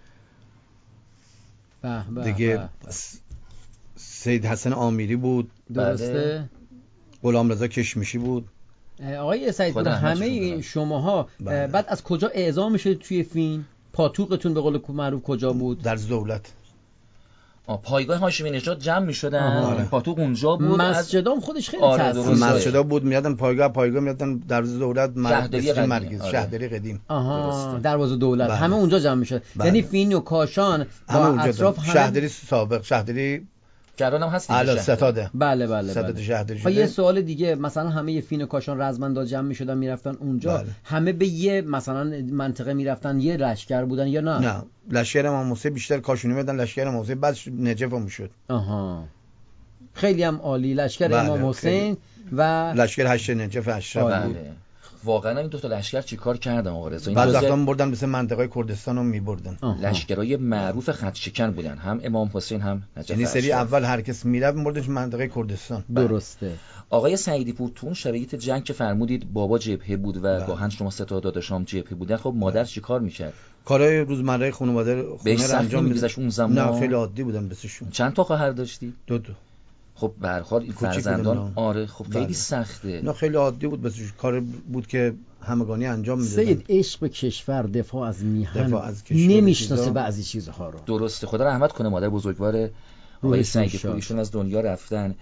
به به دیگه به. سید حسن آمیری بود. درسته. غلام رضا کشمشی بود. آقای سعید پور همه شماها بعد از کجا اعزام میشد توی فین؟ پاتوقتون به قول معروف کجا بود؟ در دولت. پایگاه هاشمی نژاد جمع می‌شدن. پاتوق اونجا بود. مسجدام خودش خیلی آره تاثیر داشت. مسجدا بود میادن پایگاه پایگاه میادن در دولت مسجد مرکز آره. شهرداری قدیم. آها دروازه دولت بله. همه اونجا جمع میشد. بله. یعنی فین و کاشان با اطراف همه شهرداری سابق شهرداری کرانم هست دیگه ستاده. بله بله ستاده بله. شهرداری شده. یه سوال دیگه مثلا همه فین و کاشان رزمندا جمع میشدن میرفتن اونجا بله. همه به یه مثلا منطقه میرفتن یه لشکر بودن یا نه؟ نه لشکر امام حسین بیشتر کاشانی میدن لشکر امام حسین بعد نجف هم میشد. آها خیلی هم عالی لشکر بله. امام حسین و لشکر هشت نجف اشرف بود. واقعا این دو تا لشکر چیکار کردن آقا رضا؟ این بعد جزء وقتا بردن مثل منطقه کردستان رو می‌بردن. لشکرای معروف خط شکن بودن، هم امام حسین هم نجف یعنی سری اشرف. اول هر کس میرفت می‌بردش منطقه کردستان. درسته. آقای سعیدی پور تو اون شرایط جنگ که فرمودید بابا جبهه بود و بله. گاهن شما سه تا داداشام جبهه بودن، خب مادر چیکار می‌کرد؟ کارهای روزمره خانواده خونه رو انجام می‌داد. اون زمان نه خیلی عادی بودن بسشون. چند تا خواهر داشتی؟ دو تا. خب به هر حال این فرزندان آره خب خیلی بله. سخته. نه خیلی عادی بود، بس کار بود که همگانی انجام میدادن. سید عشق به کشور، دفاع از میهن نمیشناسه نمیشناسه بعضی چیزها رو. درسته، خدا رحمت کنه مادر بزرگوار آقای سعید پور، ایشون از دنیا رفتن.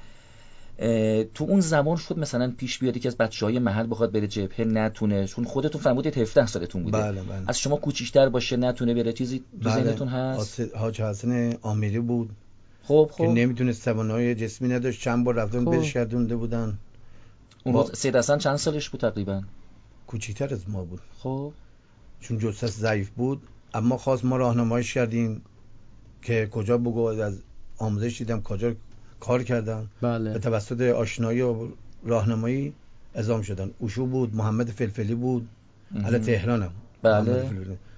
تو اون زمان شد مثلا پیش بیاد که از بچهای محل بخواد بره جبهه نتونه، چون خودتون فرمودید هفده سالتون بوده. بله بله. از شما کوچیک‌تر باشه نتونه بره، چیزی تو ذهنتون بله. هست؟ حاج حسن آمیری بود. خب خب که نمیتونست، توانایی جسمی نداشت، چند بار رفتن خب. برش گردونده بودن. اون روز سید حسن چند سالش بود تقریبا؟ کوچیک‌تر از ما بود. خب چون جثه‌اش ضعیف بود، اما خواست ما راهنماییش کردیم که کجا بگو، از آموزش دیدم کجا کار کردن. بله. به توسط آشنایی و راهنمایی اعزام شدن. اوشو بود، محمد فلفلی بود. اهل تهرانم. بله.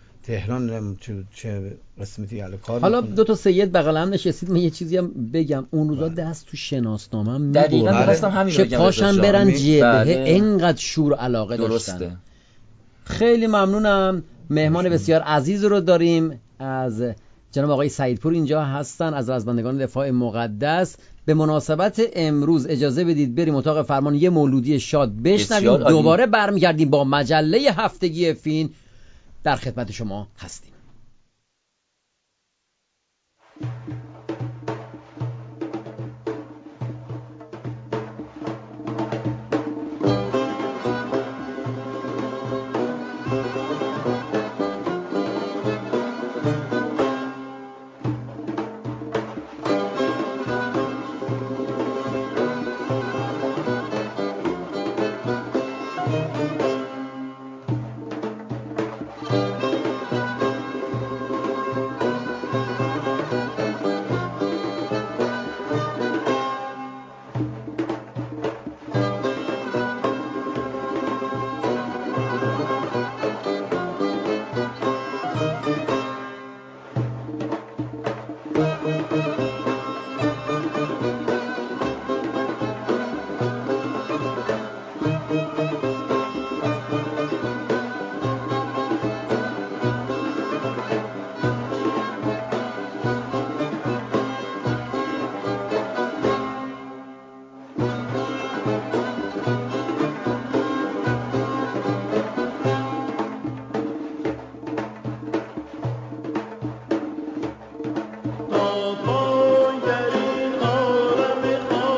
تهران چه قسمتی اهل کار. حالا میکنه. دو تا سید بغل هم نشستید، من یه چیزی هم بگم. اون روزا بله. دست تو شناسنامه می‌بردن. دقیقاً می‌خواستم همین که پاشن برن جبهه، اینقدر شور علاقه درسته. داشتن. خیلی ممنونم. مهمان بسیار عزیز رو داریم از جناب آقای سعیدپور اینجا هستن، از رزمندگان دفاع مقدس. به مناسبت امروز اجازه بدید بریم اتاق فرمان یه مولودی شاد بشنویم، دوباره برمیگردیم با مجله هفتگی فین. در خدمت شما هستیم. تا پای در این عالم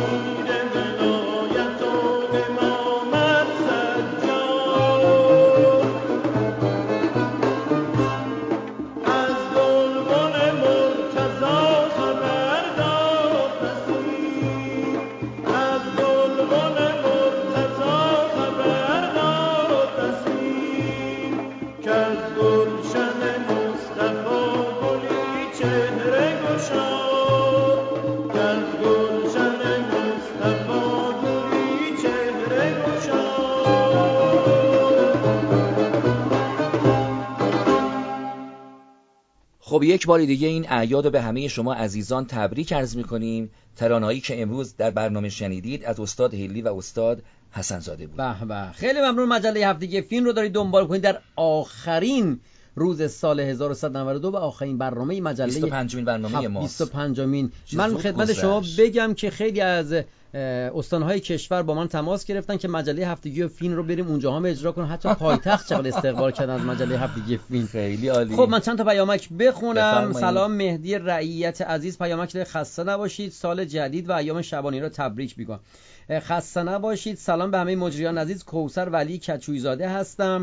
خب یک بار دیگه این اعیاد رو به همه شما عزیزان تبریک عرض می‌کنیم. ترانه‌ای که امروز در برنامه شنیدید از استاد هیلی و استاد حسن‌زاده بود. به به، خیلی ممنون. مجله هفتگی فیلم رو دارید دنبال کنید در آخرین روز سال هزار و صد و نود و دو و آخرین برنامه مجله بیست و پنجمین برنامه ماست. بیست و پنجمین. من خدمت شما بگم که خیلی از استانهای کشور با من تماس گرفتن که مجله هفتگی فیلم رو بریم اونجا هم اجرا کنیم. حتی پایتخت چقدر استقبال کردن از مجله هفتگی فیلم. خیلی عالی. خب من چند تا پیامک بخونم. بفرمایید. سلام مهدی رعیت عزیز، پیامک داره: خسته نباشید، سال جدید و ایام شبانی رو تبریک میگم. خسته نباشید. سلام به همه مجریان عزیز، کوثر ولی کچوی زاده هستم.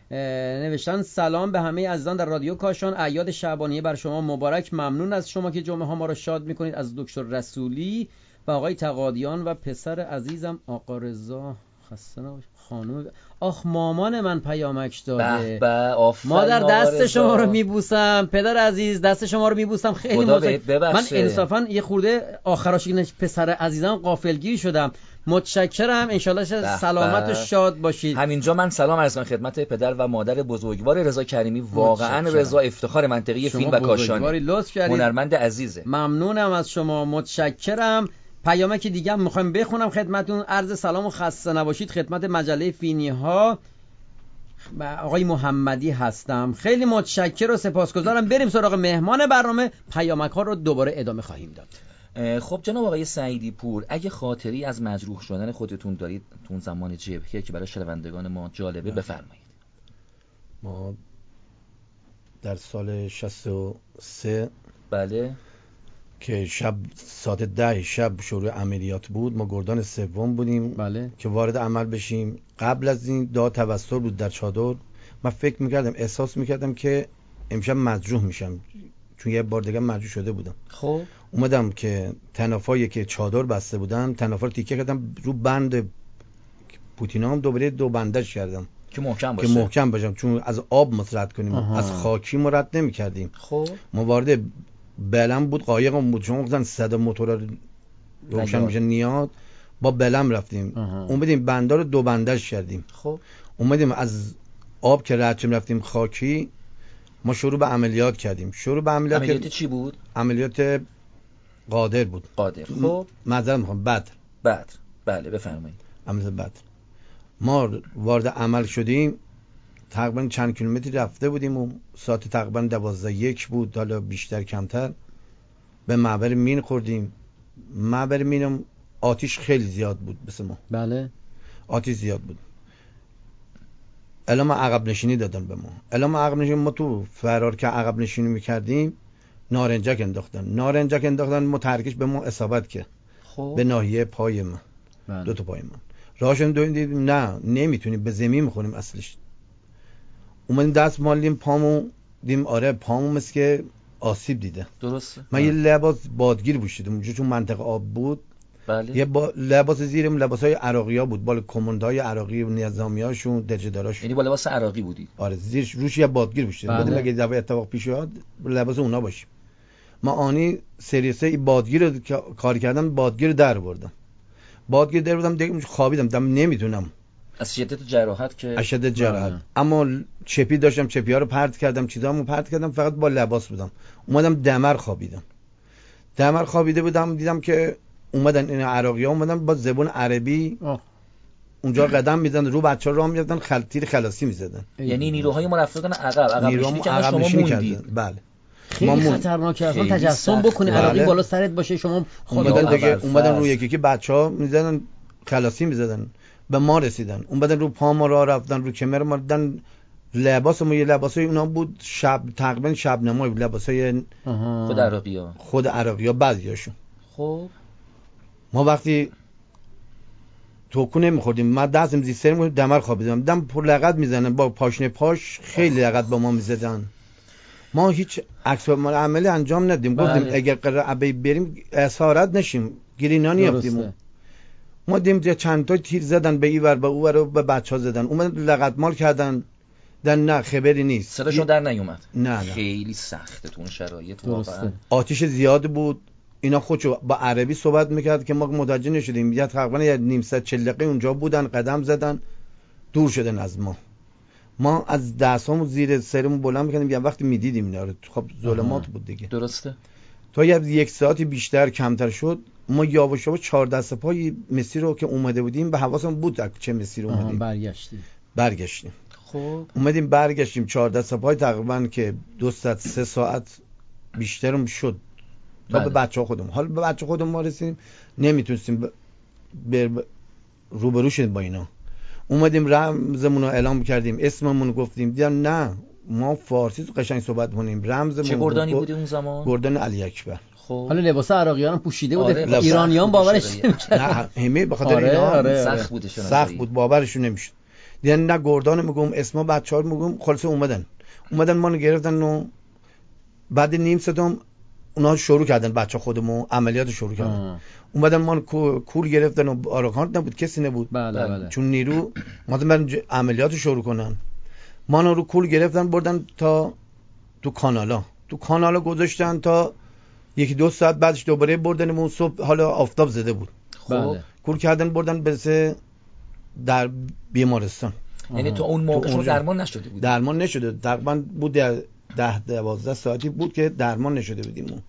نوشتن سلام به همه عزیزان در رادیو کاشان، اعیاد شعبانیه بر شما مبارک. ممنون از شما که جمعه ها ما رو شاد میکنید. از دکتر رسولی و آقای تقادیان و پسر عزیزم آقا رضا. خسته نباشید خانم. آخ مامان من پیامک داده. مادر دست شما رو میبوسم، پدر عزیز دست شما رو میبوسم. خیلی متشکرم. من انصافا یه خورده آخراش که پسر عزیزم غافلگیر شدم. متشکرم. انشالله سلامت و شاد باشید. همینجا من سلام عرض می‌کنم خدمت پدر و مادر بزرگوار رضا کریمی. واقعا رضا افتخار منطقه فیلم و کاشانه. هنرمند عزیزه. ممنونم از شما، متشکرم. پیامک دیگه هم میخوایم بخونم خدمتتون. عرض سلام و خسته نباشید خدمت مجله فینی ها. آقای محمدی هستم. خیلی متشکر و سپاسگزارم. بریم سراغ مهمان برنامه. پیامک ها رو دوباره ادامه خواهیم داد. خب جناب آقای سعیدی پور، اگه خاطری از مجروح شدن خودتون دارید تو زمان جبهه که برای شنوندگان ما جالبه بفرمایید. ما در سال شصت و سه بله که شب ساعت ده شب شروع عملیات بود، ما گردان سوم بودیم. بله. که وارد عمل بشیم. قبل از این داد توسل بود در چادر. من فکر میکردم، احساس میکردم که امشب مجروح میشم، چون یه بار دیگه مجروح شده بودم. خب اومدم که تنافایی که چادر بسته بودن، تنافا رو تیکه کردم رو بند پوتینام، دوباره دو بندش کردم که محکم باشه، که محکم باشم، چون از آب مسرد کنیم. آها. از خاکی مرد نمی کردیم. خب ما وارد بلم بود، قایقم بود، چون گفتن صدا موتور روشن میشه نیاد، با بلم رفتیم. اومدیم بندا رو دو بندش کردیم. خب اومدیم از آب که رد شدیم رفتیم خاکی. ما شروع به عملیات کردیم. شروع به عملیات عملیات چی بود؟ عملیات قادر بود. قادر. خب معذرت میخوام، بدر. بدر. بله بفرمایید. عملیات بدر. ما وارد عمل شدیم، تقریبا چند کیلومتری رفته بودیم و ساعت تقریبا دوازده یک بود، حالا بیشتر کمتر. به معبر مین خوردیم. معبر مینم آتیش خیلی زیاد بود بسه ما. بله آتیش زیاد بود. اعلام عقب نشینی دادن به ما. اعلام عقب نشینی، ما تو فرار که عقب نشینی میکردیم نارنجک انداختن. نارنجک انداختن، متحرکش به ما اصابت کرد. خب به ناحیه پای من. بله. دو تا پای من. راهشون دویدیم، نه نمیتونیم، به زمین میخوریم اصلش. اومدیم دست مالیم پامو، دیم آره پامو مثل که آسیب دیده. درسته. من یه لباس بادگیر پوشیدم اونجا چون منطقه آب بود. بله. یه با... لباس زیرم لباسای عراقی‌ها بود، بالا کماندای عراقی و نظامیاشون درجه‌داراشون. یعنی با لباس عراقی بودید؟ آره، زیرش روش یه بادگیر پوشیدم. بله. بعد مگه دفعه اتفاق پیش بیاد لباس اونا باشیم. ما آنی سریسه بادگیر رو کار کردم، بادگیر در بردم. بادگیر در بردم دیگه خوابیدم، دم نمیتونم. از شدت جراحت که از شدت جراحت. اما چپی داشتم، چپی ها رو پرت کردم، چیزامو پرت کردم، فقط با لباس بودم. اومدم دمر خوابیدم. دمر خوابیده بودم، دیدم که اومدن این عراقی ها اومدن با زبان عربی آه. اونجا قدم میزدن، رو بچه‌ها راه می‌رفتن، خل... تیر خلاصی می‌زدن. یعنی نیروهای ما رفتن عقب عقب نشینی کردن، شما موندید. بله. خیلی خطرناکه اصلا تجسم بکنی عراقی بله. بالا سرت باشه، شما اومدن دیگه، اومدن روی یکی که بچه‌ها می‌زدن خلاصی می‌زدن، به ما رسیدن. اومدن رو پا ما راه رفتن، رو کمر ما دادن. لباس ما یه لباسای اونا بود، شب تقریبا شب نمایی بود، لباسای خود عراقی‌ها. خود عراقی‌ها بعضیاشون. خب ما وقتی توکو نمیخوردیم، من دستم زیر سرم دمر خوابیدم، دم پر لغت میزنن با پاشنه پاش، خیلی لغت با ما میزدن. ما هیچ عکس عملی انجام ندیم. بله. گفتیم اگر قرار ابی بریم اسارت نشیم، گرینا نیافتیم. ما دیم چند تا تیر زدن به این ور به اون ور و به بچه‌ها زدن، اومدن لغت مال کردن. در نه خبری نیست، صداشون در نیومد. نه نه خیلی سخته تو اون شرایط واقعا. آتش زیاد بود. اینا خودشو با عربی صحبت میکرد که ما متوجه نشدیم. یا تقریبا یه نیم ساعت چهل دقیقه اونجا بودن، قدم زدن، دور شدن از ما. ما از دستامون زیر سرمون بلند میکردیم، یه وقتی میدیدیم اینا رو. خب ظلمات بود دیگه. درسته. تا یه یک ساعتی بیشتر کمتر شد، ما یواش یواش چهار دست پای مسیر رو که اومده بودیم به حواسمون بود چه مسیر اومدیم. برگشتیم. برگشتیم. خب اومدیم برگشتیم چهار دست پای تقریبا که دو ساعت سه ساعت بیشترم شد تا بله. به بچه خودمون. حالا به بچه خودمون ما رسیدیم، نمیتونستیم ب... ب... روبرو شدیم با اینا. اومدیم رمزمون رو اعلام کردیم، اسممون رو گفتیم، دیدم نه ما فارسی قشنگ صحبت کنیم. رمزمون چه گردانی بودی اون زمان؟ گردان علی اکبر. خب حالا لباس عراقیان هم پوشیده بود. آره، ایرانیان باورش نمی‌کرد. نه همه به خاطر آره، اینا آره، سخت بود شناسایی. سخت بود، باورشون نمیشد. دیدن نه گردان میگم، اسما بچه‌ها میگم، خلاص اومدن اومدن ما رو گرفتن و بعد نیم ساعت اونا شروع کردن، بچه خودمون عملیات شروع کردن. آه. اومدن ما کول گرفتن و آراکانت نبود، کسی نبود. بله بله. چون نیرو اومدن برن عملیات شروع کنن. ما رو کول گرفتن بردن تا تو کانالا. تو کانالا گذاشتن تا یکی دو ساعت، بعدش دوباره بردنمون. صبح حالا آفتاب زده بود. خب بله. کول کردن بردن به در بیمارستان. یعنی تو اون موقع شما درمان نشده بود؟ درمان نشده. تقریبا بود ده دوازده ساعتی بود که درمان نشده بودیم.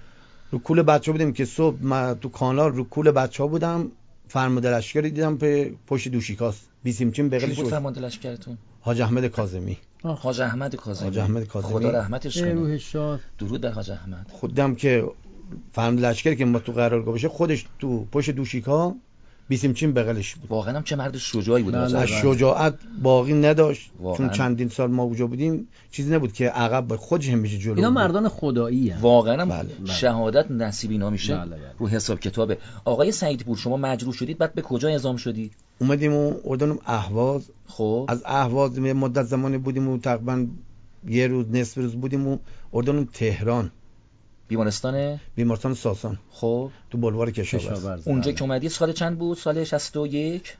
رو کول بچه‌ها بودیم که صبح ما تو کانال رو کول بچه‌ها بودم. فرمانده لشکری دیدم په پشت دوشیکاست. بیسیمچین بغلش بود. فرمانده لشکرتون؟ حاج احمد کاظمی. حاج احمد کاظمی. حاج احمد کاظمی. خدا رحمتش کنه. روحش شاد. درود بر حاج احمد. خودم که فرمانده لشکری که ما تو قرارگاه باشه، خودش تو پشت دوشیکا بیسیمچین بغلش بود. واقعا هم چه مرد شجاعی بود. از شجاعت باقی نداشت. واقعا. چون چندین سال ما اونجا بودیم چیزی نبود که عقب خودش هم میشه جلو. اینا مردان خدایی هستند. واقعا هم بله. شهادت نصیب اینا میشه. بله بله. رو حساب کتابه. آقای سعید پور شما مجروح شدید، بعد به کجا اعزام شدید؟ اومدیم و اردن اهواز. خب از اهواز مدت زمانی بودیم و تقریبا یه روز نصف روز بودیم و اردن تهران. بیمارستان بیمارستان ساسان. خب تو بلوار کشاورز. اونجا که اومدی سال چند بود؟ سال شصت و یک؟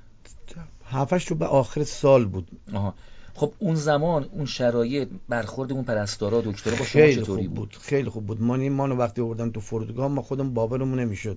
هفتش رو به آخر سال بود. آها. خب اون زمان اون شرایط برخورد اون پرستارا دکترا با شما چطوری بود؟ بود؟ خیلی خوب بود. ما ما وقتی آوردن تو فرودگاه ما خودمون باورمون نمیشد.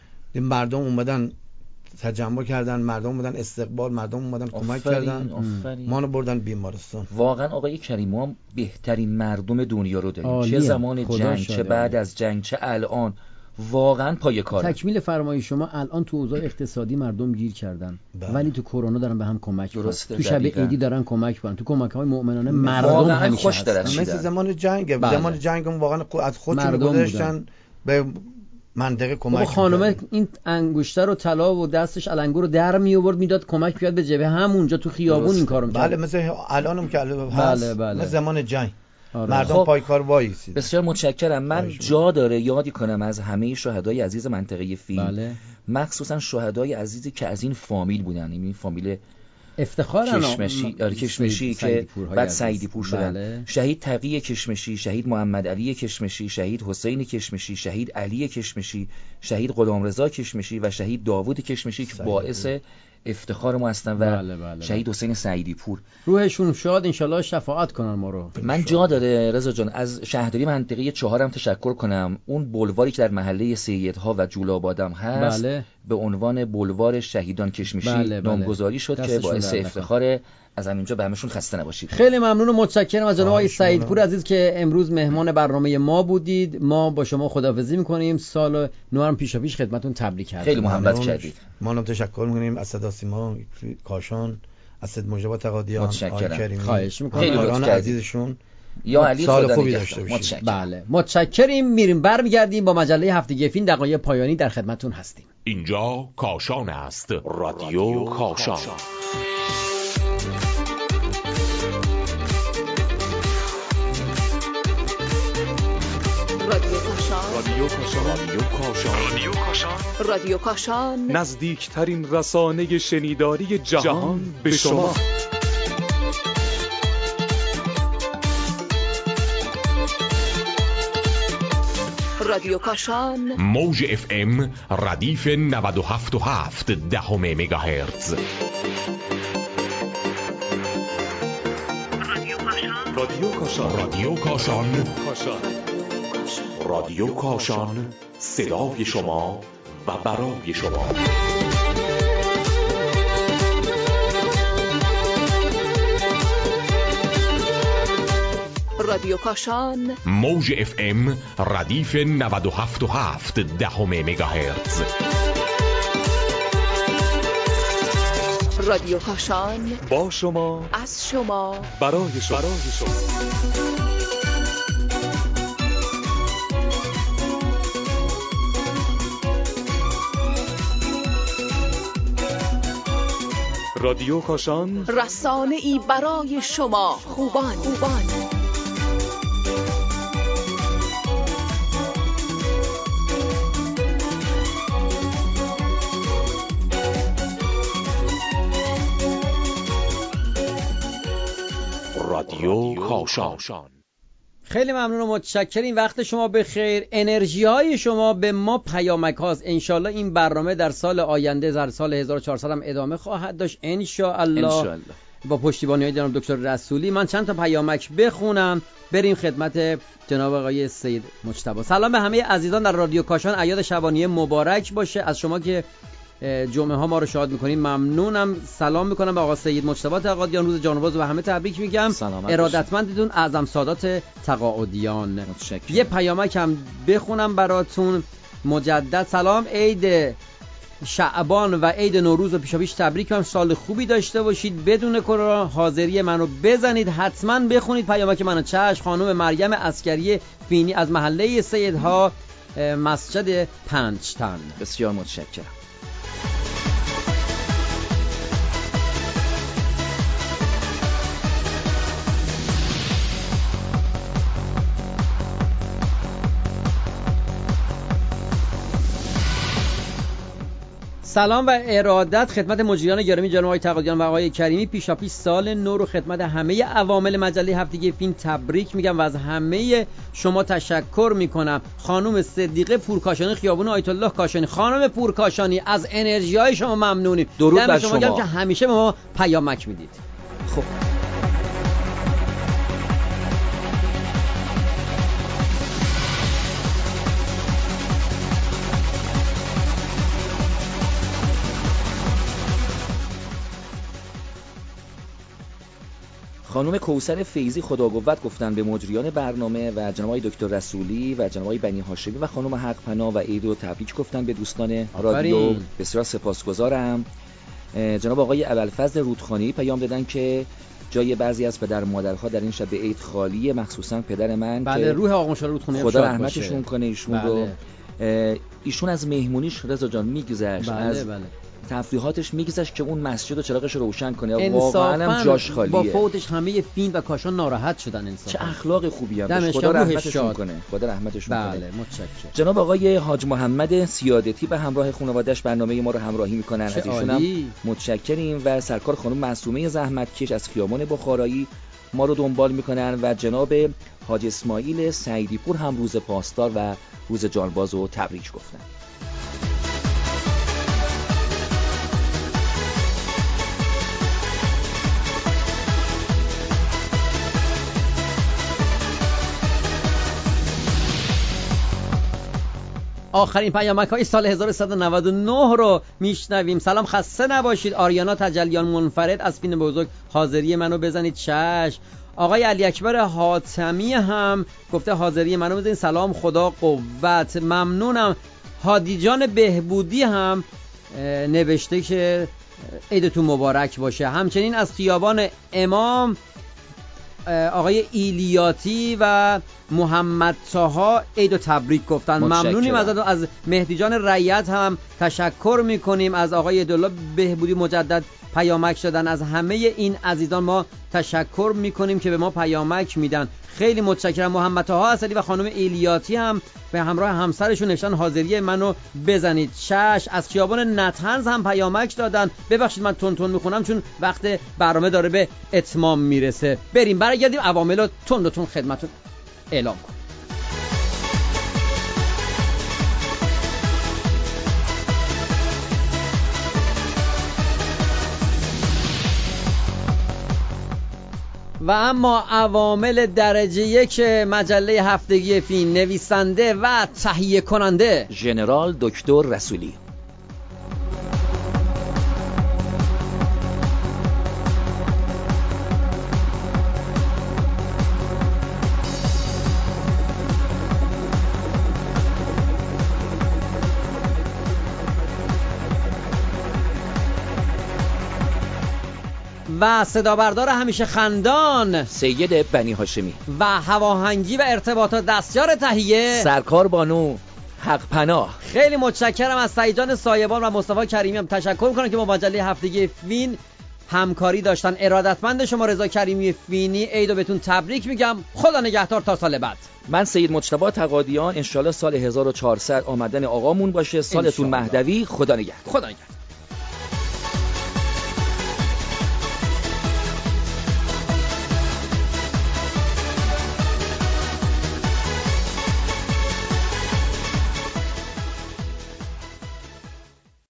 مردم اومدن تجمع کردن، مردم اومدن استقبال، مردم اومدن کمک کردن. آفرین. ما رو بردن بیمارستان. واقعا آقای کریم ما هم بهترین مردم دنیا رو داریم. چه زمان جنگ، چه بعد از جنگ، چه الان. واقعا پای کاره. تکمیل فرمایش شما، الان تو اوضاع اقتصادی مردم گیر کردن بله. ولی تو کرونا دارن به هم کمک میکنن. تو شب عیدی دارن کمک میکنن. تو کمک‌های مؤمنانه مردم همیشه خوش درش مثل زمان جنگ. بله. زمان جنگ هم واقعا از خودشون گذاشتن به منطقه کمک. بابا خانم این انگشتر و طلا و دستش علنگو رو در می آورد میداد کمک بیاد به جبهه، همونجا تو خیابون این کارو میکرد. بله مثل الانم که هست. بله بله. مثل زمان جنگ. آره. مردم خب پای کار وایسید. بسیار متشکرم. من جا داره یادی کنم از همه شهدای عزیز منطقه فیلم. بله. مخصوصا شهدای عزیزی که از این فامیل بودن، این فامیل افتخارن کشمشی، آره کشمشی که بعد سعیدی پور شدن. بله. شهید تقی کشمشی، شهید محمد علی کشمشی، شهید حسین کشمشی، شهید علی کشمشی، شهید غلامرضا کشمشی و شهید داوود کشمشی که باعث افتخار ما هستن و بله بله شهید حسین سعیدی پور. روحشون شاد، انشالله شفاعت کنن ما رو. من جا داره رضا جان از شهرداری منطقه چهارم تشکر کنم. اون بلواری که در محله سیدها و جولابادم هست بله. به عنوان بلوار شهیدان کشمشی بله بله. نامگذاری شد که باعث افتخار. از همینجا به همشون خسته نباشید. خیلی ممنون و متشکرم از جناب آقای سعیدپور عزیز که امروز مهمان برنامه ما بودید. ما با شما خداحافظی می‌کنیم. سال نو هم پیشا پیش خدمتتون تبریک هستیم. خیلی محبت کردید. ما هم تشکر می‌کنیم از صدا سیما کاشان، از سید مجاب تقادیان، آقای کریمی. خواهش می‌کنم. خیلی لطف عزیزشون. یا علی سال خوبی داشته باشید. بله متشکریم. میریم برمیگردیم با مجله هفتگی فیلم. دقایق پایانی در خدمتتون هستیم. اینجا کاشان است. رادیو کاشان. رادیو کاشان رادیو کاشان. رادیو کاشان. رادیو کاشان نزدیکترین رسانه شنیداری جهان به شما. رادیو کاشان موج اف ام ردیف نود و هفت و هفت دهم مگاهرتز. رادیو کاشان. رادیو کاشان. کاشان. رادیو کاشان، صدای شما و برای شما. رادیو کاشان موج اف ام ردیف نود و هفت و هفت دهم مگاهرتز. رادیو کاشان با شما، از شما، برای شما. برای شما. رادیو کاشان رسانه ای برای شما خوبان. خوبان رادیو کاشان. خیلی ممنون و متشکریم. وقت شما بخیر. انرژی های شما به ما پیامک هاست. انشالله این برنامه در سال آینده در سال هزار و چهارصد هم ادامه خواهد داشت انشالله با پشتیبانی های جناب دکتر رسولی. من چند تا پیامک بخونم بریم خدمت جناب آقای سید مجتبی. سلام به همه عزیزان در رادیو کاشان. اعیاد شبانیه مبارک باشه. از شما که جمعه ها ما رو شاد میکنیم ممنونم. سلام میکنم به آقا سید مجتبی تقاعدیان، روز جانباز و همه تبریک میگم. ارادتمندتون اعظم سادات تقاعدیان. یه پیامک هم بخونم براتون مجدد. سلام، عید شعبان و عید نوروز و پیشاپیش تبریک میگم. سال خوبی داشته باشید. بدون کرونا حاضری منو بزنید. حتما بخونید پیامک منو. چشم. خانم مریم عسکری فینی از محله سیدها مسجد پنجتن. بسیار متشکرم. سلام و ارادت خدمت مجریان گرامی جناب آقای تقاعدیان و آقای کریمی. پیشاپیش سال نو رو خدمت همه عوامل مجله هفتگی فیلم تبریک میگم و از همه شما تشکر میکنم. خانم صدیقه پورکاشانی خیابون آیت الله کاشانی. خانم پورکاشانی از انرژی های شما ممنونیم. درود بر شما, شما که همیشه به ما پیامک میدید. خب خانم کوثر فیضی خداقوت گفتن به مجریان برنامه و جناب آقای دکتر رسولی و جناب آقای بنی هاشمی و خانم حق پناه و عید و تبریک گفتن به دوستان رادیو. بسیار سپاسگزارم. جناب آقای ابوالفضل رودخانی پیام دادن که جای بعضی از پدر مادرها در این شب عید خالیه، مخصوصا پدر من. بله، روح آقا مشال رودخانی خدا رحمتشون کنه ایشون بله. رو. ایشون از مهمونیش رضا جان میگذشت. بله از بله. تفریحاتش میگذشت که اون مسجد و چراغش رو روشن کنه. واقعا هم جاش خالیه. با فوتش همه فین و کاشان ناراحت شدن. انصافا چه اخلاق خوبی هم داشت. خدا رحمتشون کنه. خدا رحمتشون بله. کنه. بله متشکرم. جناب آقای حاج محمد سیادتی به همراه خانواده‌اش برنامه ما رو همراهی میکنن. از ایشون هم متشکریم. و سرکار خانم معصومه زحمتکش از خیابان بخارایی ما رو دنبال میکنن و جناب حاج اسماعیل سعیدی پور هم روز پاسدار و روز جانباز رو تبریک گفتن. آخرین پیامک های سال هزار و سیصد و نود و نه رو میشنویم. سلام، خسته نباشید. آریانا تجلیان منفرد از فین بزرگ حاضری منو بزنید. چشم. آقای علی اکبر حاتمی هم گفته حاضری منو بزنید. سلام، خدا قوت. ممنونم. هادی جان بهبودی هم نوشته که عیدتون مبارک باشه. همچنین از خیابان امام آقای ایلیاتی و محمد طاها عید و تبریک گفتن. ممنونیم از از مهدی جان رایت هم تشکر میکنیم. از آقای عبدالله بهبودی مجدد پیامک دادن. از همه این عزیزان ما تشکر میکنیم که به ما پیامک میدن. خیلی متشکرم. محمد طه اسدی و خانم ایلیاتی هم به همراه همسرشون نوشتن حاضری منو بزنید. شش از خیابان نطنز هم پیامک دادن. ببخشید من تون تون میخونم چون وقت برنامه داره به اتمام میرسه. بریم برگردیم عوامل رو تون تون خدمتتون اعلام کنیم. و اما عوامل درجه یک مجله هفتگی فین، نویسنده و تهیه کننده ژنرال دکتر رسولی. و صدا بردار همیشه خندان سید بنی هاشمی و هواهنگی و ارتباطات دستیار تهیه سرکار بانو حق پناه. خیلی متشکرم از سعید جان سایبان و مصطفی کریمی هم تشکر می‌کنم که با مجله هفتگی فین همکاری داشتن. ارادتمند شما رضا کریمی فینی. عیدو بهتون تبریک میگم. خدا نگهدار تا سال بعد. من سید مجتبی تقادیان. انشالله سال هزار و چهارصد آمدن آقامون باشه. سالتون مهدوی. خدا نگهدار. خدا نگهدار.